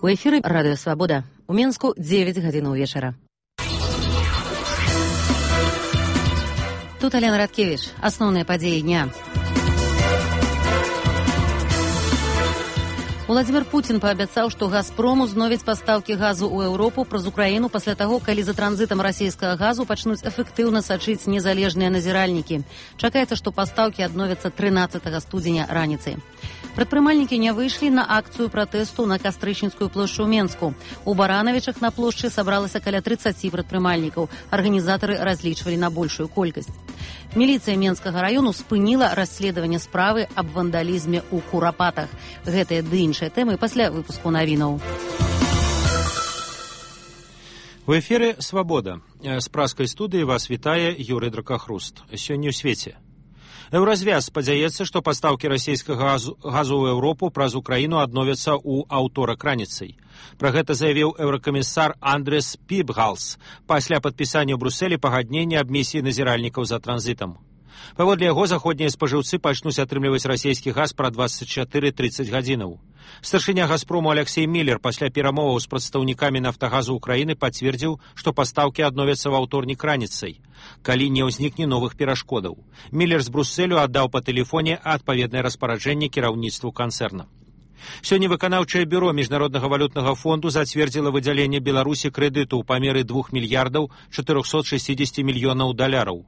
У эфіры Радыё Свабода. У Мінску 9 гадзінаў вечара. Тут Алена Радкевич. Асноўныя падзеі дня. Владзімир Путін паабяцаў, што «Газпром» узновіць пастаўкі газу ў Еўропу праз Украіну пасля таго, калі за транзітам расійскага газу пачнуць эфектыўна сачыць незалежныя назіральнікі. Чакаецца, што пастаўкі адновяцца 13 студзеня раніцай. Прадпрымальнікі не выйшлі на акцыю пратэсту на Кастрычніцкую плошчу ў Менску. У Баранавічах на плошчы сабралася каля 30 прадпрымальнікаў. Арганізатары разлічвалі на большую колькасць. Міліцыя Менскага раёну спыніла расследаванне справы аб вандалізме ў Курапатах. Гэтыя ды іншыя тэмы пасля выпуску навінаў. У эфіры «Свабода». З праскай студыі вас вітае Юрый Дракахруст. Сёння ў свеце. Еўразвяз спадзяецца, што пастаўкі расійскага газу ў Еўропу праз Украіну адновяцца ў аўторак раніцай. Пра гэта заявіў еўракамісар Андрес Пібгалс пасля падпісання ў Брусэлі пагаднення аб місіі назіральнікаў за транзітам. Паводле яго, заходнія спажыўцы пачнуць атрымліваць расійскі газ пра 24-30 гадзінаў. Старшыня «Газпрому» Алексей Міллер пасля перамоваў з прадстаўнікамі «Нафтагазу» Украіны пацвердзіў, што пастаўкі адновяцца ва ўторнік раніцай, калі не ўзнікне новых перашкодаў. Міллер з Брусэлю аддаў па тэлефоне адпаведнае распараджэнне кіраўніцтву канцэрна. Сёння выканаўчае бюро Міжнароднага валютнага фонду зацвердзіла выдзяленне Беларусі крэдыту ў памеры 2 мільярдаў 460 мільёнаў даляраў.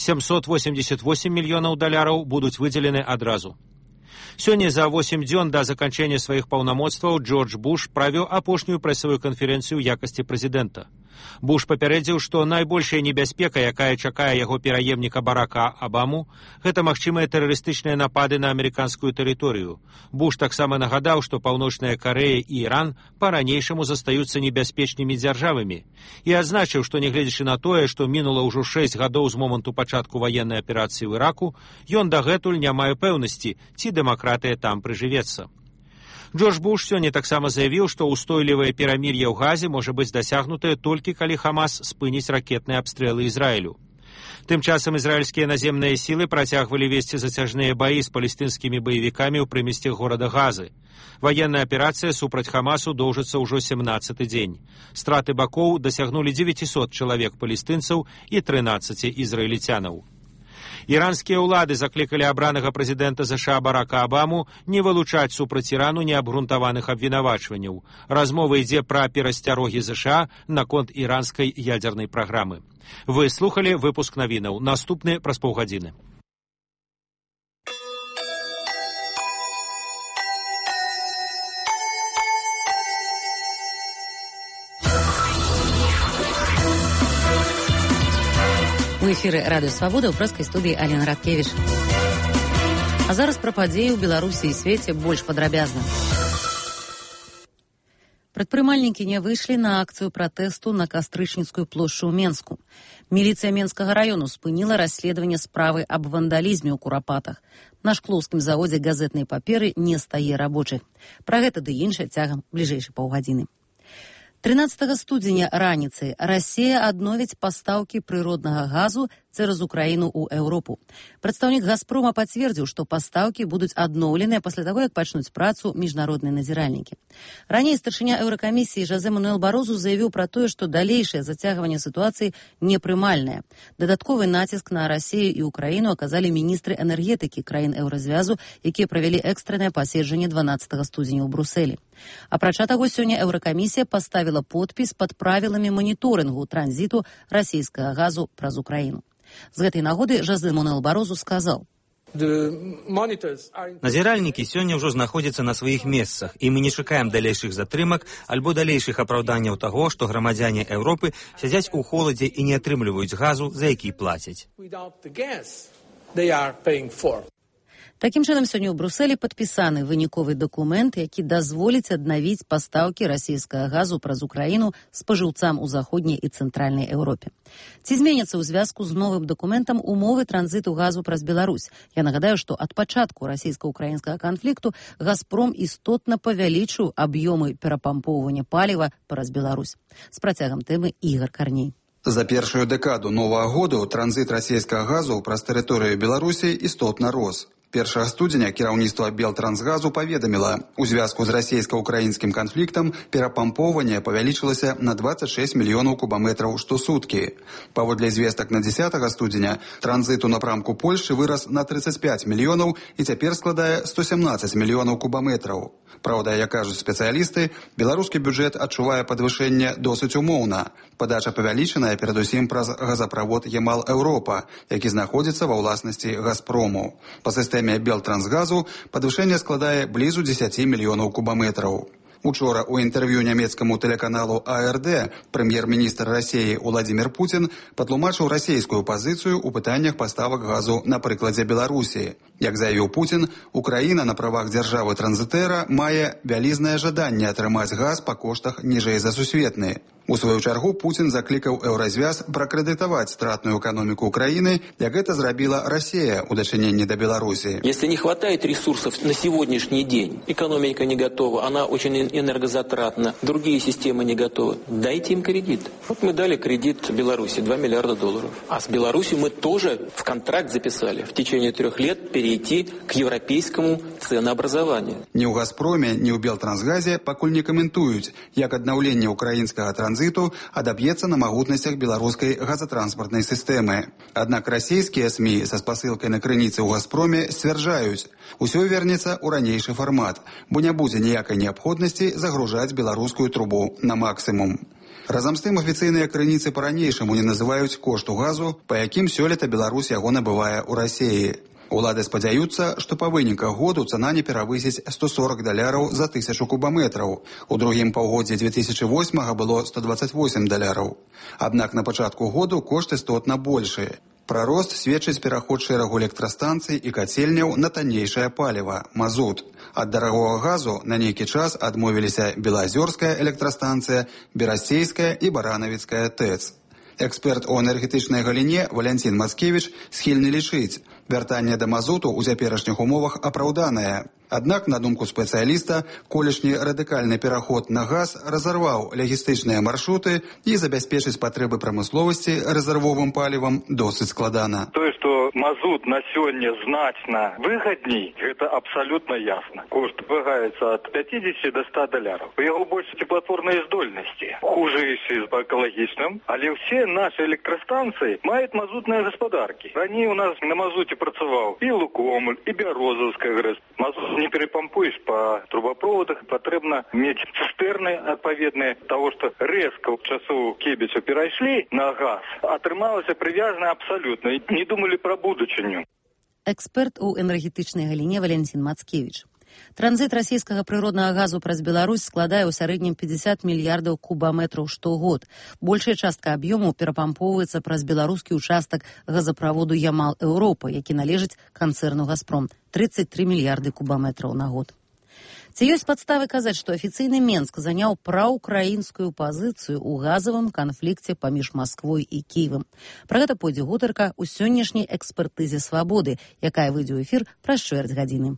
788 мільёнаў даляраў будуць выдзелены адразу. Сёння за 8 дзён да заканчэння сваіх паўнамоцтваў Джордж Буш правёў апошнюю прэсавую канферэнцыю ў якасці прэзідэнта. Буш папярэдзіў, што найбольшая небяспека, якая чакае яго пераемніка Барака Абаму, гэта магчымыя тэрарыстычныя напады на амерыканскую тэрыторыю. Буш таксама нагадаў, што Паўночная Карэя і Іран па-ранейшаму застаюцца небяспечнымі дзяржавамі і адзначыў, што нягледзячы на тое, што мінула ўжо 6 гадоў з моманту пачатку ваеннай аперацыі ў Іраку, ён дагэтуль не мае пэўнасці, ці дэмакратыя там прыжывецца. Джордж Буш сёння таксама заявіў, што ўстойлівае перамір'е ў Газе можа быць дасягнутае толькі калі Хамас спыніць ракетныя абстрэлы Ізраілю. Тым часам ізраільскія наземныя сілы працягвалі весці зацяжныя баі з палестынскімі баевікамі ў прымесцях горада Газы. Ваенная аперацыя супраць Хамасу доўжыцца ўжо 17-й дзень. Страты бакоў дасягнулі 900 чалавек палестынцаў і 13 ізраільцянаў. Іранскія ўлады заклікалі абранага прэзідэнта ЗША Барака Абаму не вылучаць супраць Ірану неабгрунтаваных абвінавачванняў. Размова ідзе пра перасцярогі ЗША наконт іранскай ядзернай праграмы. Вы слухалі выпуск навінаў. Наступны праз паўгадзіны. У эфіры Радыё Свабода ў прэскай студыі Алена Радкевич. А зараз пра падзеі ў Беларусі і свеце больш падрабязна. Прадпрымальнікі не выйшлі на акцыю пратэсту на Кастрычніцкую плошчу ў Менску. Міліцыя Менскага раёну спыніла расследаванне справы аб вандалізме ў Курапатах. На шклоўскім заводзе газетнай паперы не стае рабочых. Пра гэта ды іншае цягам бліжэйшай паўгадзіны. 13 студзеня раніцай Расія адновіць пастаўкі прыроднага газу цераз Украіну ў Еўропу. Прадстаўнік «Газпрома» пацвердзіў, што пастаўкі будуць адноўленыя пасля таго, як пачнуць працу міжнародныя назіральнікі. Раней старшыня Еўракамісіі Жозе Мануэль Барозу заявіў пра тое, што далейшае зацягванне сітуацыі непрымальнае. Дадатковы націск на Расію і Украіну аказалі міністры энергетыкі краін Еўразвязу, якія правялі экстранае паседжанне 12 студзеня ў Брусэлі. Апрача таго, сёння Еўракамісія паставіла подпіс пад правіламі маніторынгу транзіту расійскага газу праз Украіну. З гэтай нагоды Жозе Мануэль Барозу сказаў: назіральнікі сёння ўжо знаходзяцца на сваіх месцах, і мы не чакаем далейшых затрымак альбо далейшых апраўданняў таго, што грамадзяне Еўропы сядзяць у холадзе і не атрымліваюць газу, за які плацяць. Такім чынам, сёння ў Брусэлі падпісаны выніковы дакумент, які дазволіць аднавіць пастаўкі расійскага газу праз Украіну спажыўцам у заходняй і цэнтральнай Еўропе. Ці зменяцца ў звязку з новым дакументам умовы транзіту газу праз Беларусь? Я нагадаю, што ад пачатку расійска-украінскага канфлікту «Газпром» істотна павялічыў аб'ёмы перапампоўвання паліва праз Беларусь. З працягам тэмы Ігор Карней. За першую дэкаду новага году транзіт расійскага газу праз тэрыторыю Беларусі істотна рос. 1 студзеня кіраўніцтва Белтрансгазу паведаміла, у звязку з расійска-украінскім канфліктам перапампоўванне павялічылася на 26 мільёнаў кубаметраў штосуткі. Паводле звестак на 10 студзеня транзит у напрамку Польшчы вырас на 35 мільёнаў і цяпер складае 117 мільёнаў кубаметраў. Праўда, як кажуць спецыялісты, беларускі бюджэт адчувае падвышэнне досыць умоўна. Падача павялічаная перадусім праз газаправод Ямал-Еўропа, які знаходзіцца ва ўласнасці Газпрому. Па сістэме Белтрансгазу падвышэнне складае блізу 10 мільёнаў кубаметраў. Учора у інтэрв'ю нямецкаму тэлеканалу АРД прэм'ер-міністр Расіі Уладзімір Пуцін патлумачыў расійскую пазіцыю ў пытаннях паставак газу на прыкладзе Беларусі. Як заявіў Пуцін, Украіна на правах дзяржавы-транзітэра мае вялізнае жаданне атрымаць газ па коштах ніжэй за сусветны. У сваю чаргу Пуцін заклікаў Еўразвяз пракрэдытаваць стратную эканоміку Украины, як это зрабіла Россия у дачыненні до Беларуси. Если не хватает ресурсов на сегодняшний день, экономика не готова, она очень энергозатратна, другие системы не готовы, дайте им кредит. Вот мы дали кредит Беларуси, $2 миллиарда. А с Беларусью мы тоже в контракт записали в течение 3 лет перейти к европейскому ценообразованию. Ни у Газпроме, ни у Белтрансгазе пакуль не каментуюць, як аднаўленне украінскага транзиту адаб'ецца на магутнасцях беларускай газатранспартнай сістэмы. Аднак расійскія СМІ са спасылкай на крыніцы ў Газпроме сцвярджаюць, усё вернецца ў ранейшы фармат, бо не будзе ніякай неабходнасці загружаць беларускую трубу на максімум. Разам з тым афіцыйныя крыніцы па-ранейшаму не называюць кошту газу, па якім сёлета Беларусь яго набывае ў Расіі. Улады спадзяюцца, што па выніках году цана не перавысіць $140 за 1000 кубаметраў. У другім паўгоддзі 2008 было $128. Аднак на пачатку году кошт істотна большы. Пра рост сведчыць пераход шэрагу электрастанцый і кацельняў на таннейшае паліва – мазут. Ад дарагога газу на нейкі час адмовіліся Белаазёрская электрастанцыя, Берасцейская і Баранавіцкая ТЭЦ. Эксперт у энергетычнай галіне Валянцін Мацкевіч схільны лічыць, вяртанне да мазуту ў цяперашніх умовах апраўданае. Аднак, на думку спецыяліста, колішні радыкальны пераход на газ разарваў лагістычныя маршруты і забяспечыць патрэбы прамысловасці рэзервовым палівам досыць складана. Тое, што мазут на сёння значна выгадней, гэта абсалютна ясна. Кошт вагаецца ад $50 до $100. У яго больш теплотворнай здольнасці, хужэйшы па экалагічным, але ўсе нашы электрастанцыі маюць мазутныя гаспадаркі. Раней у нас на мазуце працаваў і Лукомль, і Бярозаўская ГРЭС. Мазут не перапампуеш па трубаправодах, патрэбна мець цыстэрны адпаведныя таго, што рэзка ў часу Кебіча перайшлі на газ. Атрымалася прывязана абсалютна. Не думалі пра будучыню. Эксперт у энергетычнай галіне Валянцін Мацкевіч. Транзит расійскага прыроднага газу праз Беларусь складае ў сярэднім 50 мільярдаў кубаметраў штогод. Большая частка аб'ёму перапампоўваецца праз беларускі ўчастак газаправоду Ямал-Еўропа, які належыць канцэрну «Газпром» – 33 мільярды кубаметраў на год. Ці ёсць падставы казаць, што афіцыйны Менск заняў праўкраінскую пазіцыю ў газавым канфлікце паміж Масквой і Кіевам? Пра гэта пойдзе гутарка ў сённяшняй экспертызе «Свабоды», якая выйдзе ў эфір праз чвэрць гадзіны.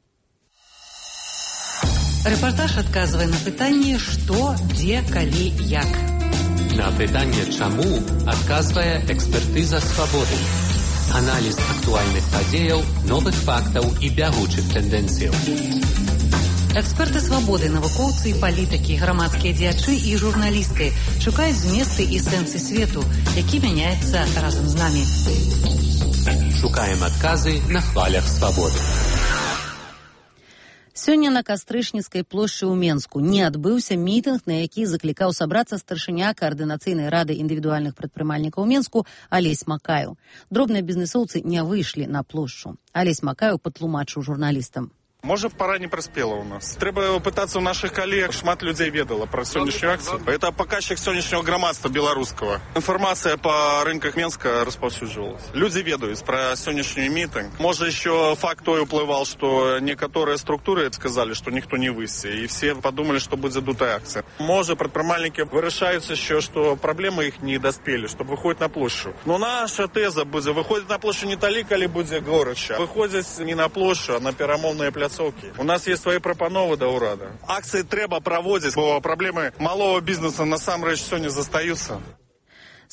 Рэпартаж адказвае на пытанне «Што, дзе, калі, як». На пытанне «Чаму» адказвае экспертыза «Свабоды». Аналіз актуальных падзеяў, новых фактаў і бягучых тэндэнцыяў. Эксперты «Свабоды», навукоўцы і палітыкі, грамадскія дзеячы і журналісты шукаюць зместы і сэнсы свету, які мяняецца разам з намі. Шукаем адказы на хвалях «Свабоды». Сёння на Кастрычніцкай плошчы ў Менску не адбыўся мітынг, на які заклікаў сабрацца старшыня Каардынацыйнай рады індывідуальных прадпрымальнікаў Менску Алесь Макаеў. Дробныя бізнесоўцы не выйшлі на плошчу. Алесь Макаеў патлумачыў журналістам. Можа, пора не проспела у нас. Трэба пытацца у наших коллег, шмат людей ведала про сённяшнюю акцию. Это показчик сённяшнего громадства белорусского. Информация по рынках Менска распаўсюджвалась. Люди ведаюць про сённяшний митинг. Может, еще факт той уплывал, что некоторые структуры сказали, что никто не выйдзе, и все подумали, что будет дутая акция. Может, предпринимальники вырашаюць еще, что проблемы их не доспели, чтобы выходить на площадь. Но наша теза будет, выходить на площадь не талі, калі будзе горача. Выходить не на площадь, а на перамоўныя пляцоўкі. У нас есть свои прапановы да ўрада. Акции трэба праводзіць, бо праблемы малого бізнесу насамрэч сёння застаюцца.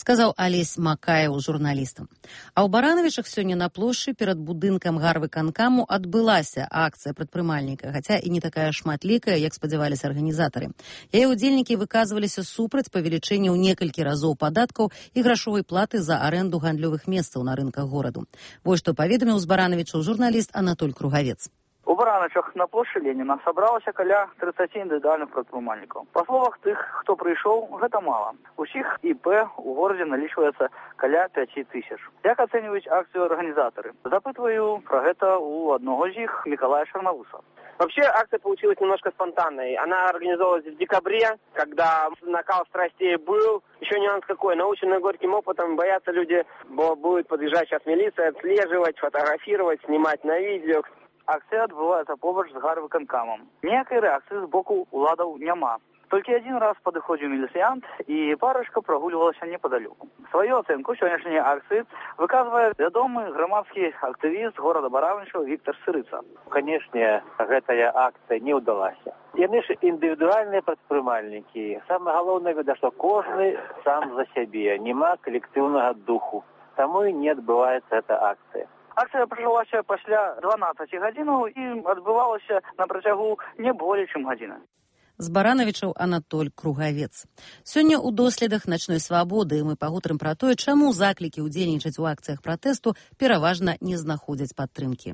сказаў Алесь Макаеў журналістам. А ў Баранавічах сёння на плошчы перад будынкам гарвыканкаму адбылася акцыя прадпрымальніка, хаця і не такая шматлікая, як спадзяваліся арганізатары. Яе ўдзельнікі выказваліся супраць павелічэння ў некалькі разоў падаткаў і грашовай платы за арэнду гандлёвых месцаў на рынках гораду. Вось што паведаміў з Баранавічаў журналіст Анатоль Кругавец. У Баранавічах на плошчы Леніна сабралася каля 30 індывідуальных прадпрымальнікаў. Па словах тых, хто прыйшоў, гэта мала. Усіх ІП у горадзе налічваецца каля 5000. Як ацэньваюць акцыю арганізатары? Запытваю про гэта у аднаго з іх Миколая Шарнавуса. Вообще акция получилась немножко спонтанной. Она организовалась в декабре, когда накал страстей был. Еще нюанс какой, наученный горьким опытом, боятся люди, бо будет подъезжать сейчас милиция, отслеживать, фотографировать, снимать на видео. Акцыя адбываецца побач з гарвыканкамам. Ніякай рэакцыі з боку уладаў няма. Толькі адзін раз падыходзіў міліцыянт, і парачка прагульвалася непадалёку. Сваю ацэнку сённяшняй акцыі выказвае вядомы грамадскі актывіст горада Баранавічаў Віктор Сырыца. Канешне, гэтая акцыя не ўдалася. Яны ж індывідуальныя прадпрымальнікі. Самае галоўнае, што кожны сам за сябе, няма калектыўнага духу. Таму і не адбываецца эта акцыя. Акцыя пачалася пасля 12 гадзінаў і адбывалася на працягу не болей, чым гадзіна. З Баранавічаў Анатоль Кругавец. Сёння ў доследах начной свабоды мы пагутарым пра тое, чаму заклікі ўдзельнічаць у акцыях пратэсту пераважна не знаходзяць падтрымкі.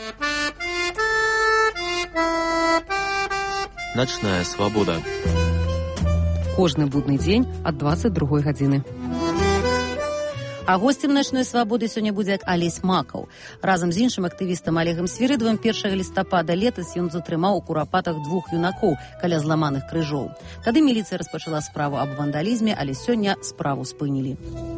Начная свабода. Кожны будны дзень ад 22 гадзіны. А госцем начной свабоды сёння будзе Алесь Макаў. Разам з іншым актывістам Олегам Свірыдавым 1 лістапада летась ён затрымаў у курапатах 2 юнакоў каля зламаных крыжоў. Тады міліцыя распачала справу аб вандалізме, але сёння справу спынілі.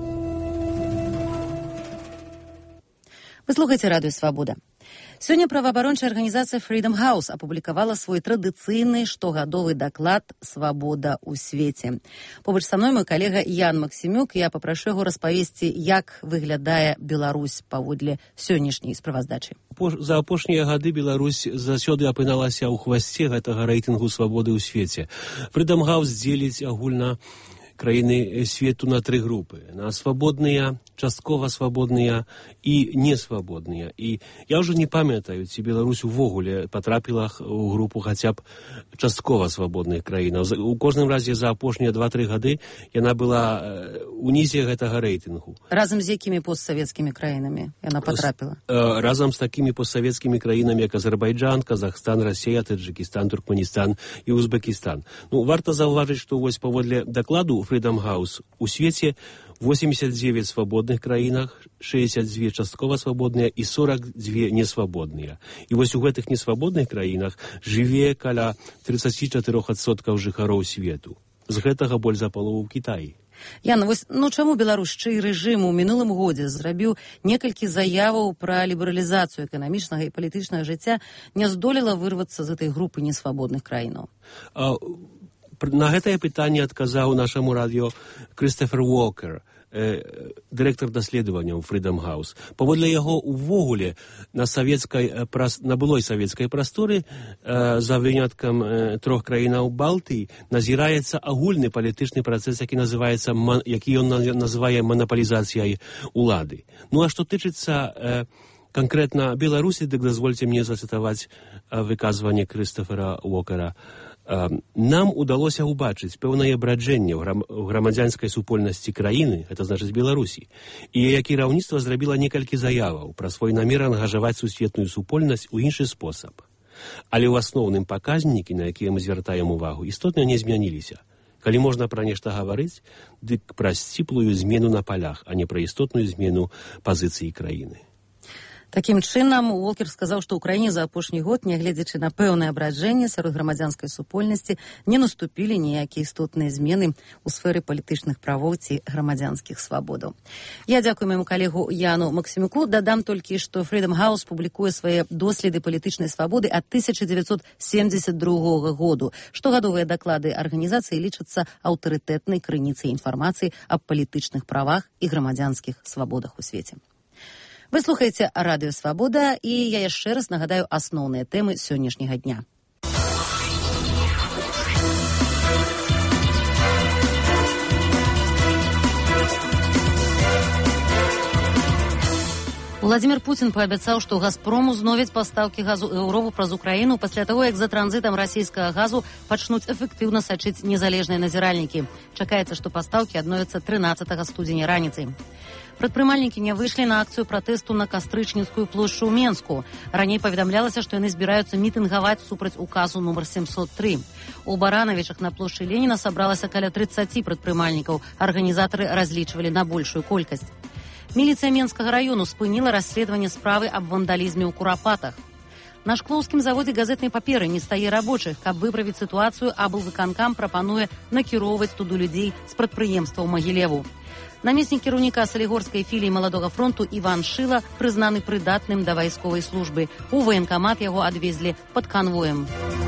Вы слухаеце радыё «Свабода». Сёння праваабарончая арганізацыя Freedom House апублікавала свой традыцыйны штогадовы даклад «Свабода ў свеце». Побач са мной мой калега Ян Максімюк, я папрашу яго распавесці, як выглядае Беларусь паводле сённяшняй справаздачы. За апошнія гады Беларусь заўсёды апыналася ў хвасце гэтага рэйтынгу свабоды ў свеце. Freedom House дзеліць агульна краіны свету на 3 групы. На свабодныя, часткова свабодныя і несвабодныя. І я ўжо не памятаю, ці Беларусь увогуле патрапіла ў групу хаця б часткова свабодных краінаў. У кожным разе за апошнія 2-3 гады яна была унізе гэтага рэйтынгу. Разам з якімі постсавецкімі краінамі яна патрапіла? Разам з такімі постсавецкімі краінамі, як Азербайджан, Казахстан, Расія, Таджикістан, Туркменістан і Узбекістан. Варта заўважыць, што вось паводле дакладу Freedom House у свеце 89 свабодных краінах, 62 часткова свабодныя і 42 несвабодныя. І вось у гэтых несвабодных краінах жыве каля 34% жыхароў свету. З гэтага больш за палову ў Кітаі. Яна, вось, чаму беларусчы рэжым у мінулым годзе зрабіў некалькі заяваў пра лібералізацыю эканамічнага і палітычнага жыцця, не здолела вырвацца з этой групы несвабодных краінаў? На гэтае пытанне адказаў нашаму радыё Крыстофер Уокер, дырэктар даследаванняў Freedom House. Паводле яго увогуле на былой савецкай прасторы за выняткам 3 краінаў Балтыі назіраецца агульны палітычны працэс, які ён называе манапалізацыяй улады. А што тычыцца канкрэтна Беларусі, дык дазвольце мне зацытаваць выказванне Крыстофера Уокера. Нам удалося ўбачыць пэўнае браджэнне ў грамадзянскай супольнасці краіны, гэта значыць Беларусі, і яе кіраўніцтва зрабіла некалькі заяваў пра свой намер ангажаваць сусветную супольнасць у іншы спосаб. Але ў асноўным паказнікі, на якія мы звяртаем увагу, істотна не змяніліся. Калі можна пра нешта гаварыць, дык пра сціплую змену на палях, а не пра істотную змену пазіцыі краіны. Такім чынам, Уолкер сказаў, што ў краіне за апошні год, нягледзячы на пэўнае абраджэнне сярод грамадзянскай супольнасці, не наступілі ніякія істотныя змены ў сферы палітычных правоў ці грамадзянскіх свабодаў. Я дзякую майму калегу Яну Максімюку. Дадам толькі, што Freedom House публікуе свае доследы палітычнай свабоды ад 1972 году. Штогадовыя даклады арганізацыі лічацца аўтарытэтнай крыніцай інфармацыі аб палітычных правах і грамадзянскіх свабодах у свеце. Вы слухаеце радыё «Свабода», і я яшчэ раз нагадаю асноўныя тэмы сённяшняга дня. Владимир Путин паабяцаў, што «Газпром» узновіць пастаўкі газу Еўропу праз Украіну пасля таго, як за транзітам расійскага газу пачнуць эфектыўна сачыць незалежныя назіральнікі. Чакаецца, што пастаўкі адновяцца 13 студзеня раніцай. Прадпрымальнікі не выйшлі на акцыю пратэсту на Кастрычніцкую плошчу ў Менску. Раней паведамлялася, што яны збіраюцца мітынгаваць супраць указу нумар 703. У Баранавічах на плошчы Леніна сабралася каля 30 прадпрымальнікаў. Арганізатары разлічвалі на большую колькасць. Міліцыя Менскага раёну спыніла расследаванне справы аб вандалізме ў Курапатах. На шклоўскім заводзе газетнай паперы не стае рабочых. Каб выправіць сітуацыю, аблвыканкам прапануе накіроўваць туды людзей з прадпрыемства ў Магілеву. Намеснік кіраўніка салігорскай філіі Маладога фронту Іван Шыла прызнаны прыдатным да вайсковай службы. У ваенкамат яго адвезлі пад канвоем.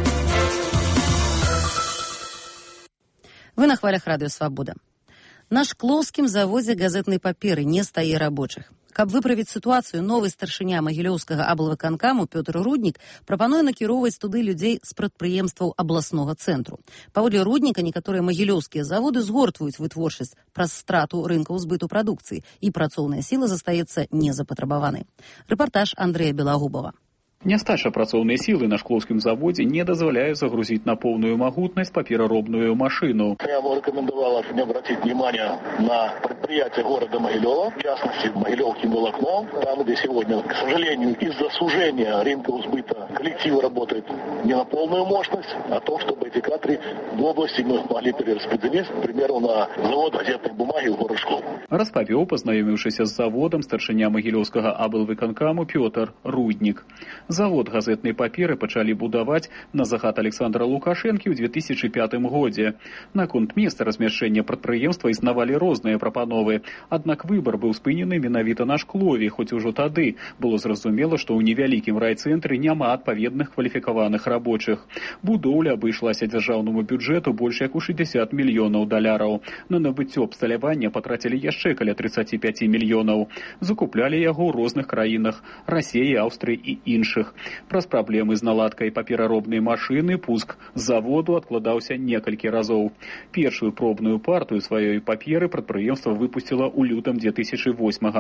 Вы на хвалях радыё «Свабода». На шклоўскім заводзе газетнай паперы не стае рабочых. Каб выправіць сітуацыю, новы старшыня магілёўскага аблвыканкаму Пётр Руднік прапануе накіроўваць туды людзей з прадпрыемстваў абласнога цэнтру. Паводле Рудніка, некаторыя магілёўскія заводы згортваюць вытворчасць праз страту рынкаў збыту прадукцыі, і працоўная сіла застаецца незапатрабаванай. Рэпартаж Андрэя Белагубова. Нястача працоўнай сілы на шклоўскім заводзе не дазваляе загрузіць на поўную магутнасць папераробную машину. Я бы рекомендовал не обратить внимание на предприятия города Могилева, в частности Могилевским волокном, там, где сегодня, к сожалению, из-за сужения рынка сбыта коллективы работают не на полную мощность, а то, чтобы эти кадры в области мы могли перераспределить, к примеру, на завод газетной бумаги в город Шклов. Распавёў, пазнаёміўшыся з заводам, старшыня магілёўскага аблвыканкаму Пётр Руднік. Завод газетнай паперы пачалі будаваць на загад Александра Лукашэнкі ў 2005 годзе. Наконт месца размяшчэння прадпрыемства існавалі розныя прапановы. Аднак выбар быў спынены менавіта на Шклове, хоць ужо тады было зразумела, што ў невялікім райцэнтры няма адпаведных кваліфікаваных рабочых. Будоўля абышлася дзяржаўнаму бюджэту больш як у 60 мільёнаў даляраў. На набыццё абсталявання патрацілі яшчэ каля 35 мільёнаў. Закуплялі яго ў розных краінах – Расіі, Аўстрыі і іншых. Праз праблемы з наладкай папераробнай машыны пуск з заводу адкладаўся некалькі разоў. Першую пробную партыю сваёй паперы прадпрыемства выпусціла ў лютым 2008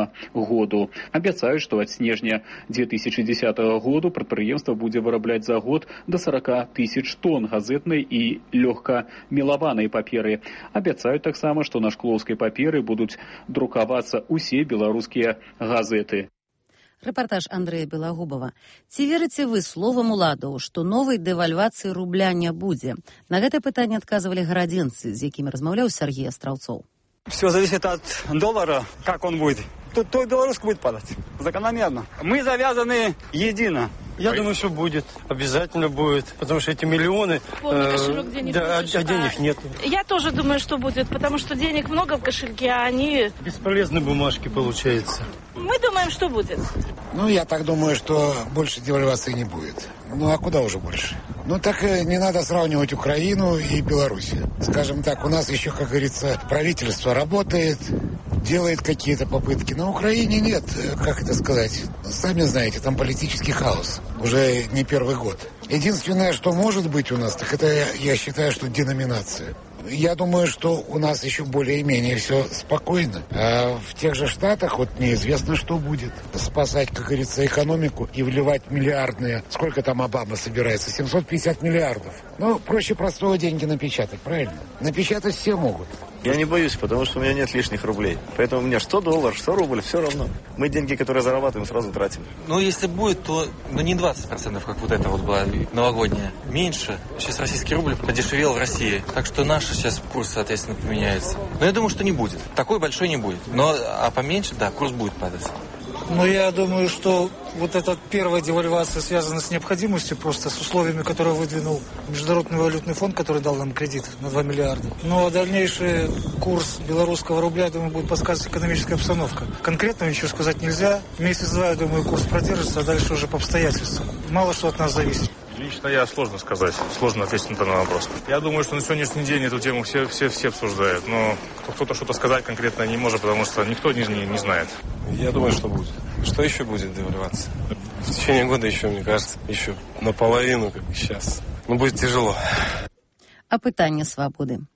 году. Абяцаюць, што ад снежня 2010 году прадпрыемства будзе вырабляць за год да 40 тысяч тонн газетнай і лёгкамелаванай паперы. Абяцаюць таксама, што на шклоўскай паперы будуць друкавацца ўсе беларускія газеты. Рэпартаж Андрэя Белагубова. Ці верыце вы словам уладаў, што новай дэвальвацыі рубля не будзе? На гэтае пытанне адказвалі гарадзенцы, з якімі размаўляў Сергей Астраўцоў. Все зависит от доллара, как он будет. То и белорусский будет падать. Закономерно. Мы завязаны едино. Я думаю, что будет. Обязательно будет. Потому что эти миллионы... денег денег нет. Я тоже думаю, что будет. Потому что денег много в кошельке, а они... Бесполезные бумажки получается. Мы думаем, что будет. Ну, я так думаю, что больше девальвации не будет. Ну, а куда уже больше? Ну, так не надо сравнивать Украину и Беларусь. Скажем так, у нас еще, как говорится, правительство работает, делает какие-то попытки. На Украине нет, как это сказать, сами знаете, там политический хаос. Уже не первый год. Единственное, что может быть у нас, так это, я считаю, что деноминация. Я думаю, что у нас еще более-менее все спокойно. А в тех же Штатах вот неизвестно, что будет. Спасать, как говорится, экономику и вливать миллиардные... Сколько там Обама собирается? 750 миллиардов. Ну, проще простого деньги напечатать, правильно? Напечатать все могут. Я не боюсь, потому что у меня нет лишних рублей. Поэтому мне что доллар, что рубль, все равно. Мы деньги, которые зарабатываем, сразу тратим. Ну, если будет, то не 20%, как вот это вот была новогодняя. Меньше. Сейчас российский рубль подешевел в России. Так что наш сейчас курс, соответственно, поменяется. Но я думаю, что не будет. Такой большой не будет. А поменьше, да, курс будет падать. Но я думаю, что вот эта первая девальвация связана с необходимостью, просто с условиями, которые выдвинул Международный валютный фонд, который дал нам кредит на 2 миллиарда. Но дальнейший курс белорусского рубля, я думаю, будет подсказывать экономическая обстановка. Конкретно ничего сказать нельзя. Месяц-два, я думаю, курс продержится, а дальше уже по обстоятельствам. Мало что от нас зависит. Лично я сложно сказать, сложно ответить на данный вопрос. Я думаю, что на сегодняшний день эту тему все обсуждают, но кто-то что-то сказать конкретно не может, потому что никто не знает. Я думаю, что будет. Что еще будет девальвация? В течение года еще, мне кажется, еще наполовину, как сейчас. Но будет тяжело. А пытанне свабоды.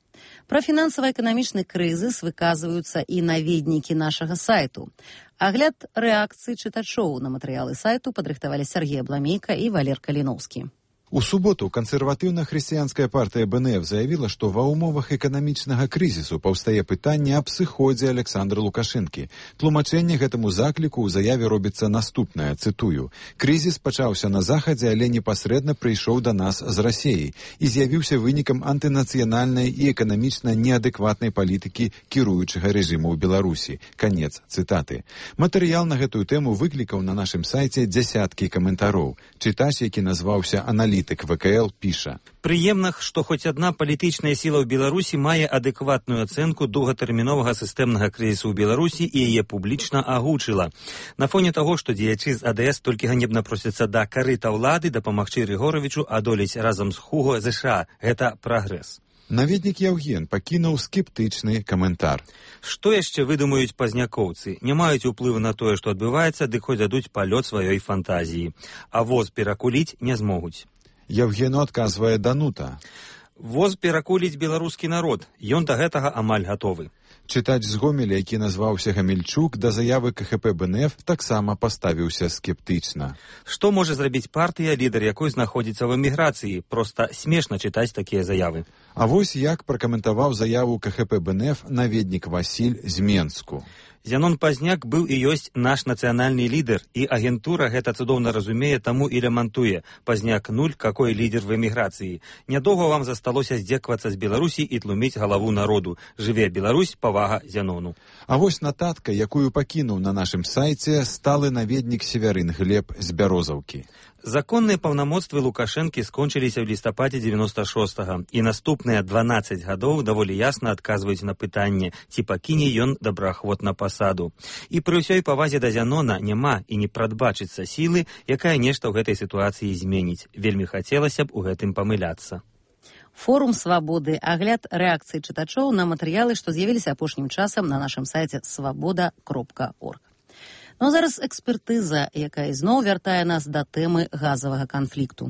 Пра фінансава-эканамічны крызіс выказваюцца і наведнікі нашага сайту. Агляд рэакцыі чытачоў на матэрыялы сайту падрыхтавалі Сергей Абламейка і Валер Каліноўскі. У суботу кансерватыўна-хрысціянская партыя БНФ заявіла, што ва ўмовах эканамічнага крызісу паўстае пытанне аб сыходзе Александра Лукашэнкі. Тлумачэнне гэтаму закліку ў заяве робіцца наступнае, цытую: «Крызіс пачаўся на захадзе, але непасрэдна прыйшоў да нас з Расіяй і з'явіўся вынікам антынацыянальнай і эканамічна неадэкватнай палітыкі кіруючага рэжыму ў Беларусі». Канец цытаты. Матэрыял на гэтую тэму выклікаў на нашым сайце дзясяткі каментароў. Чытач, які назваўся аналітык ВКЛ, піша: «Прыемна, што хоць адна палітычная сіла ў Беларусі мае адэкватную ацэнку доўгатэрміновага сістэмнага крызісу ў Беларусі і яе публічна агучыла. На фоне таго, што дзеячы з АДС толькі ганебна просяцца да карыта ўлады дапамагчы Рыгоровічу адолець разам з Хуго ЗША. Гэта прагрэс». Наведнік Яўген пакінуў скептычны каментар. Што яшчэ выдумаюць пазнякоўцы? Не маюць уплыву на тое, што адбываецца, дык хоць дадуць палёт сваёй фантазіі. А воз перакуліць не змогуць. Яўгену адказвае Данута. Воз перакуліць беларускі народ. Ён да гэтага амаль гатовы. Чытач з Гомеля, які назваўся Гамельчук, да заявы КХП БНФ таксама паставіўся скептычна. Што можа зрабіць партыя, лідар якой знаходзіцца в эміграцыі? Проста смешна чытаць такія заявы. А вось як пракаментаваў заяву КХП БНФ наведнік Васіль з Менску. Зянон Пазняк быў і ёсць наш нацыянальны лідар, і агентура гэта цудоўна разумее, таму і лямантуе. Пазняк нуль, какой лідер в эміграцыі. Нядоўга вам засталося здзеквацца з Беларусі і тлуміць галаву народу. Жыве Беларусь, павага Зянону. А вось нотатка, якую пакінуў на нашым сайце сталы наведнік Северын Глеб з Бярозаўкі. Законныя паўнамоцтвы Лукашэнкі скончыліся ў лістападзе 96-го, і наступныя 12 гадоў даволі ясна адказваюць на пытанне, ці пакіне ён добраахвотна пасаду. І пры ўсёй павазе да Зянона няма і не прадбачыцца сілы, якая нешта ў гэтай сітуацыі зменіць. Вельмі хацелася б у гэтым памыляцца. Форум свабоды, агляд рэакцыі чытачоў на матэрыялы, што з'явіліся апошнім часам на нашым сайце свабода.орг. Ну а зараз экспертыза, якая зноў вяртае нас да тэмы газавага канфлікту.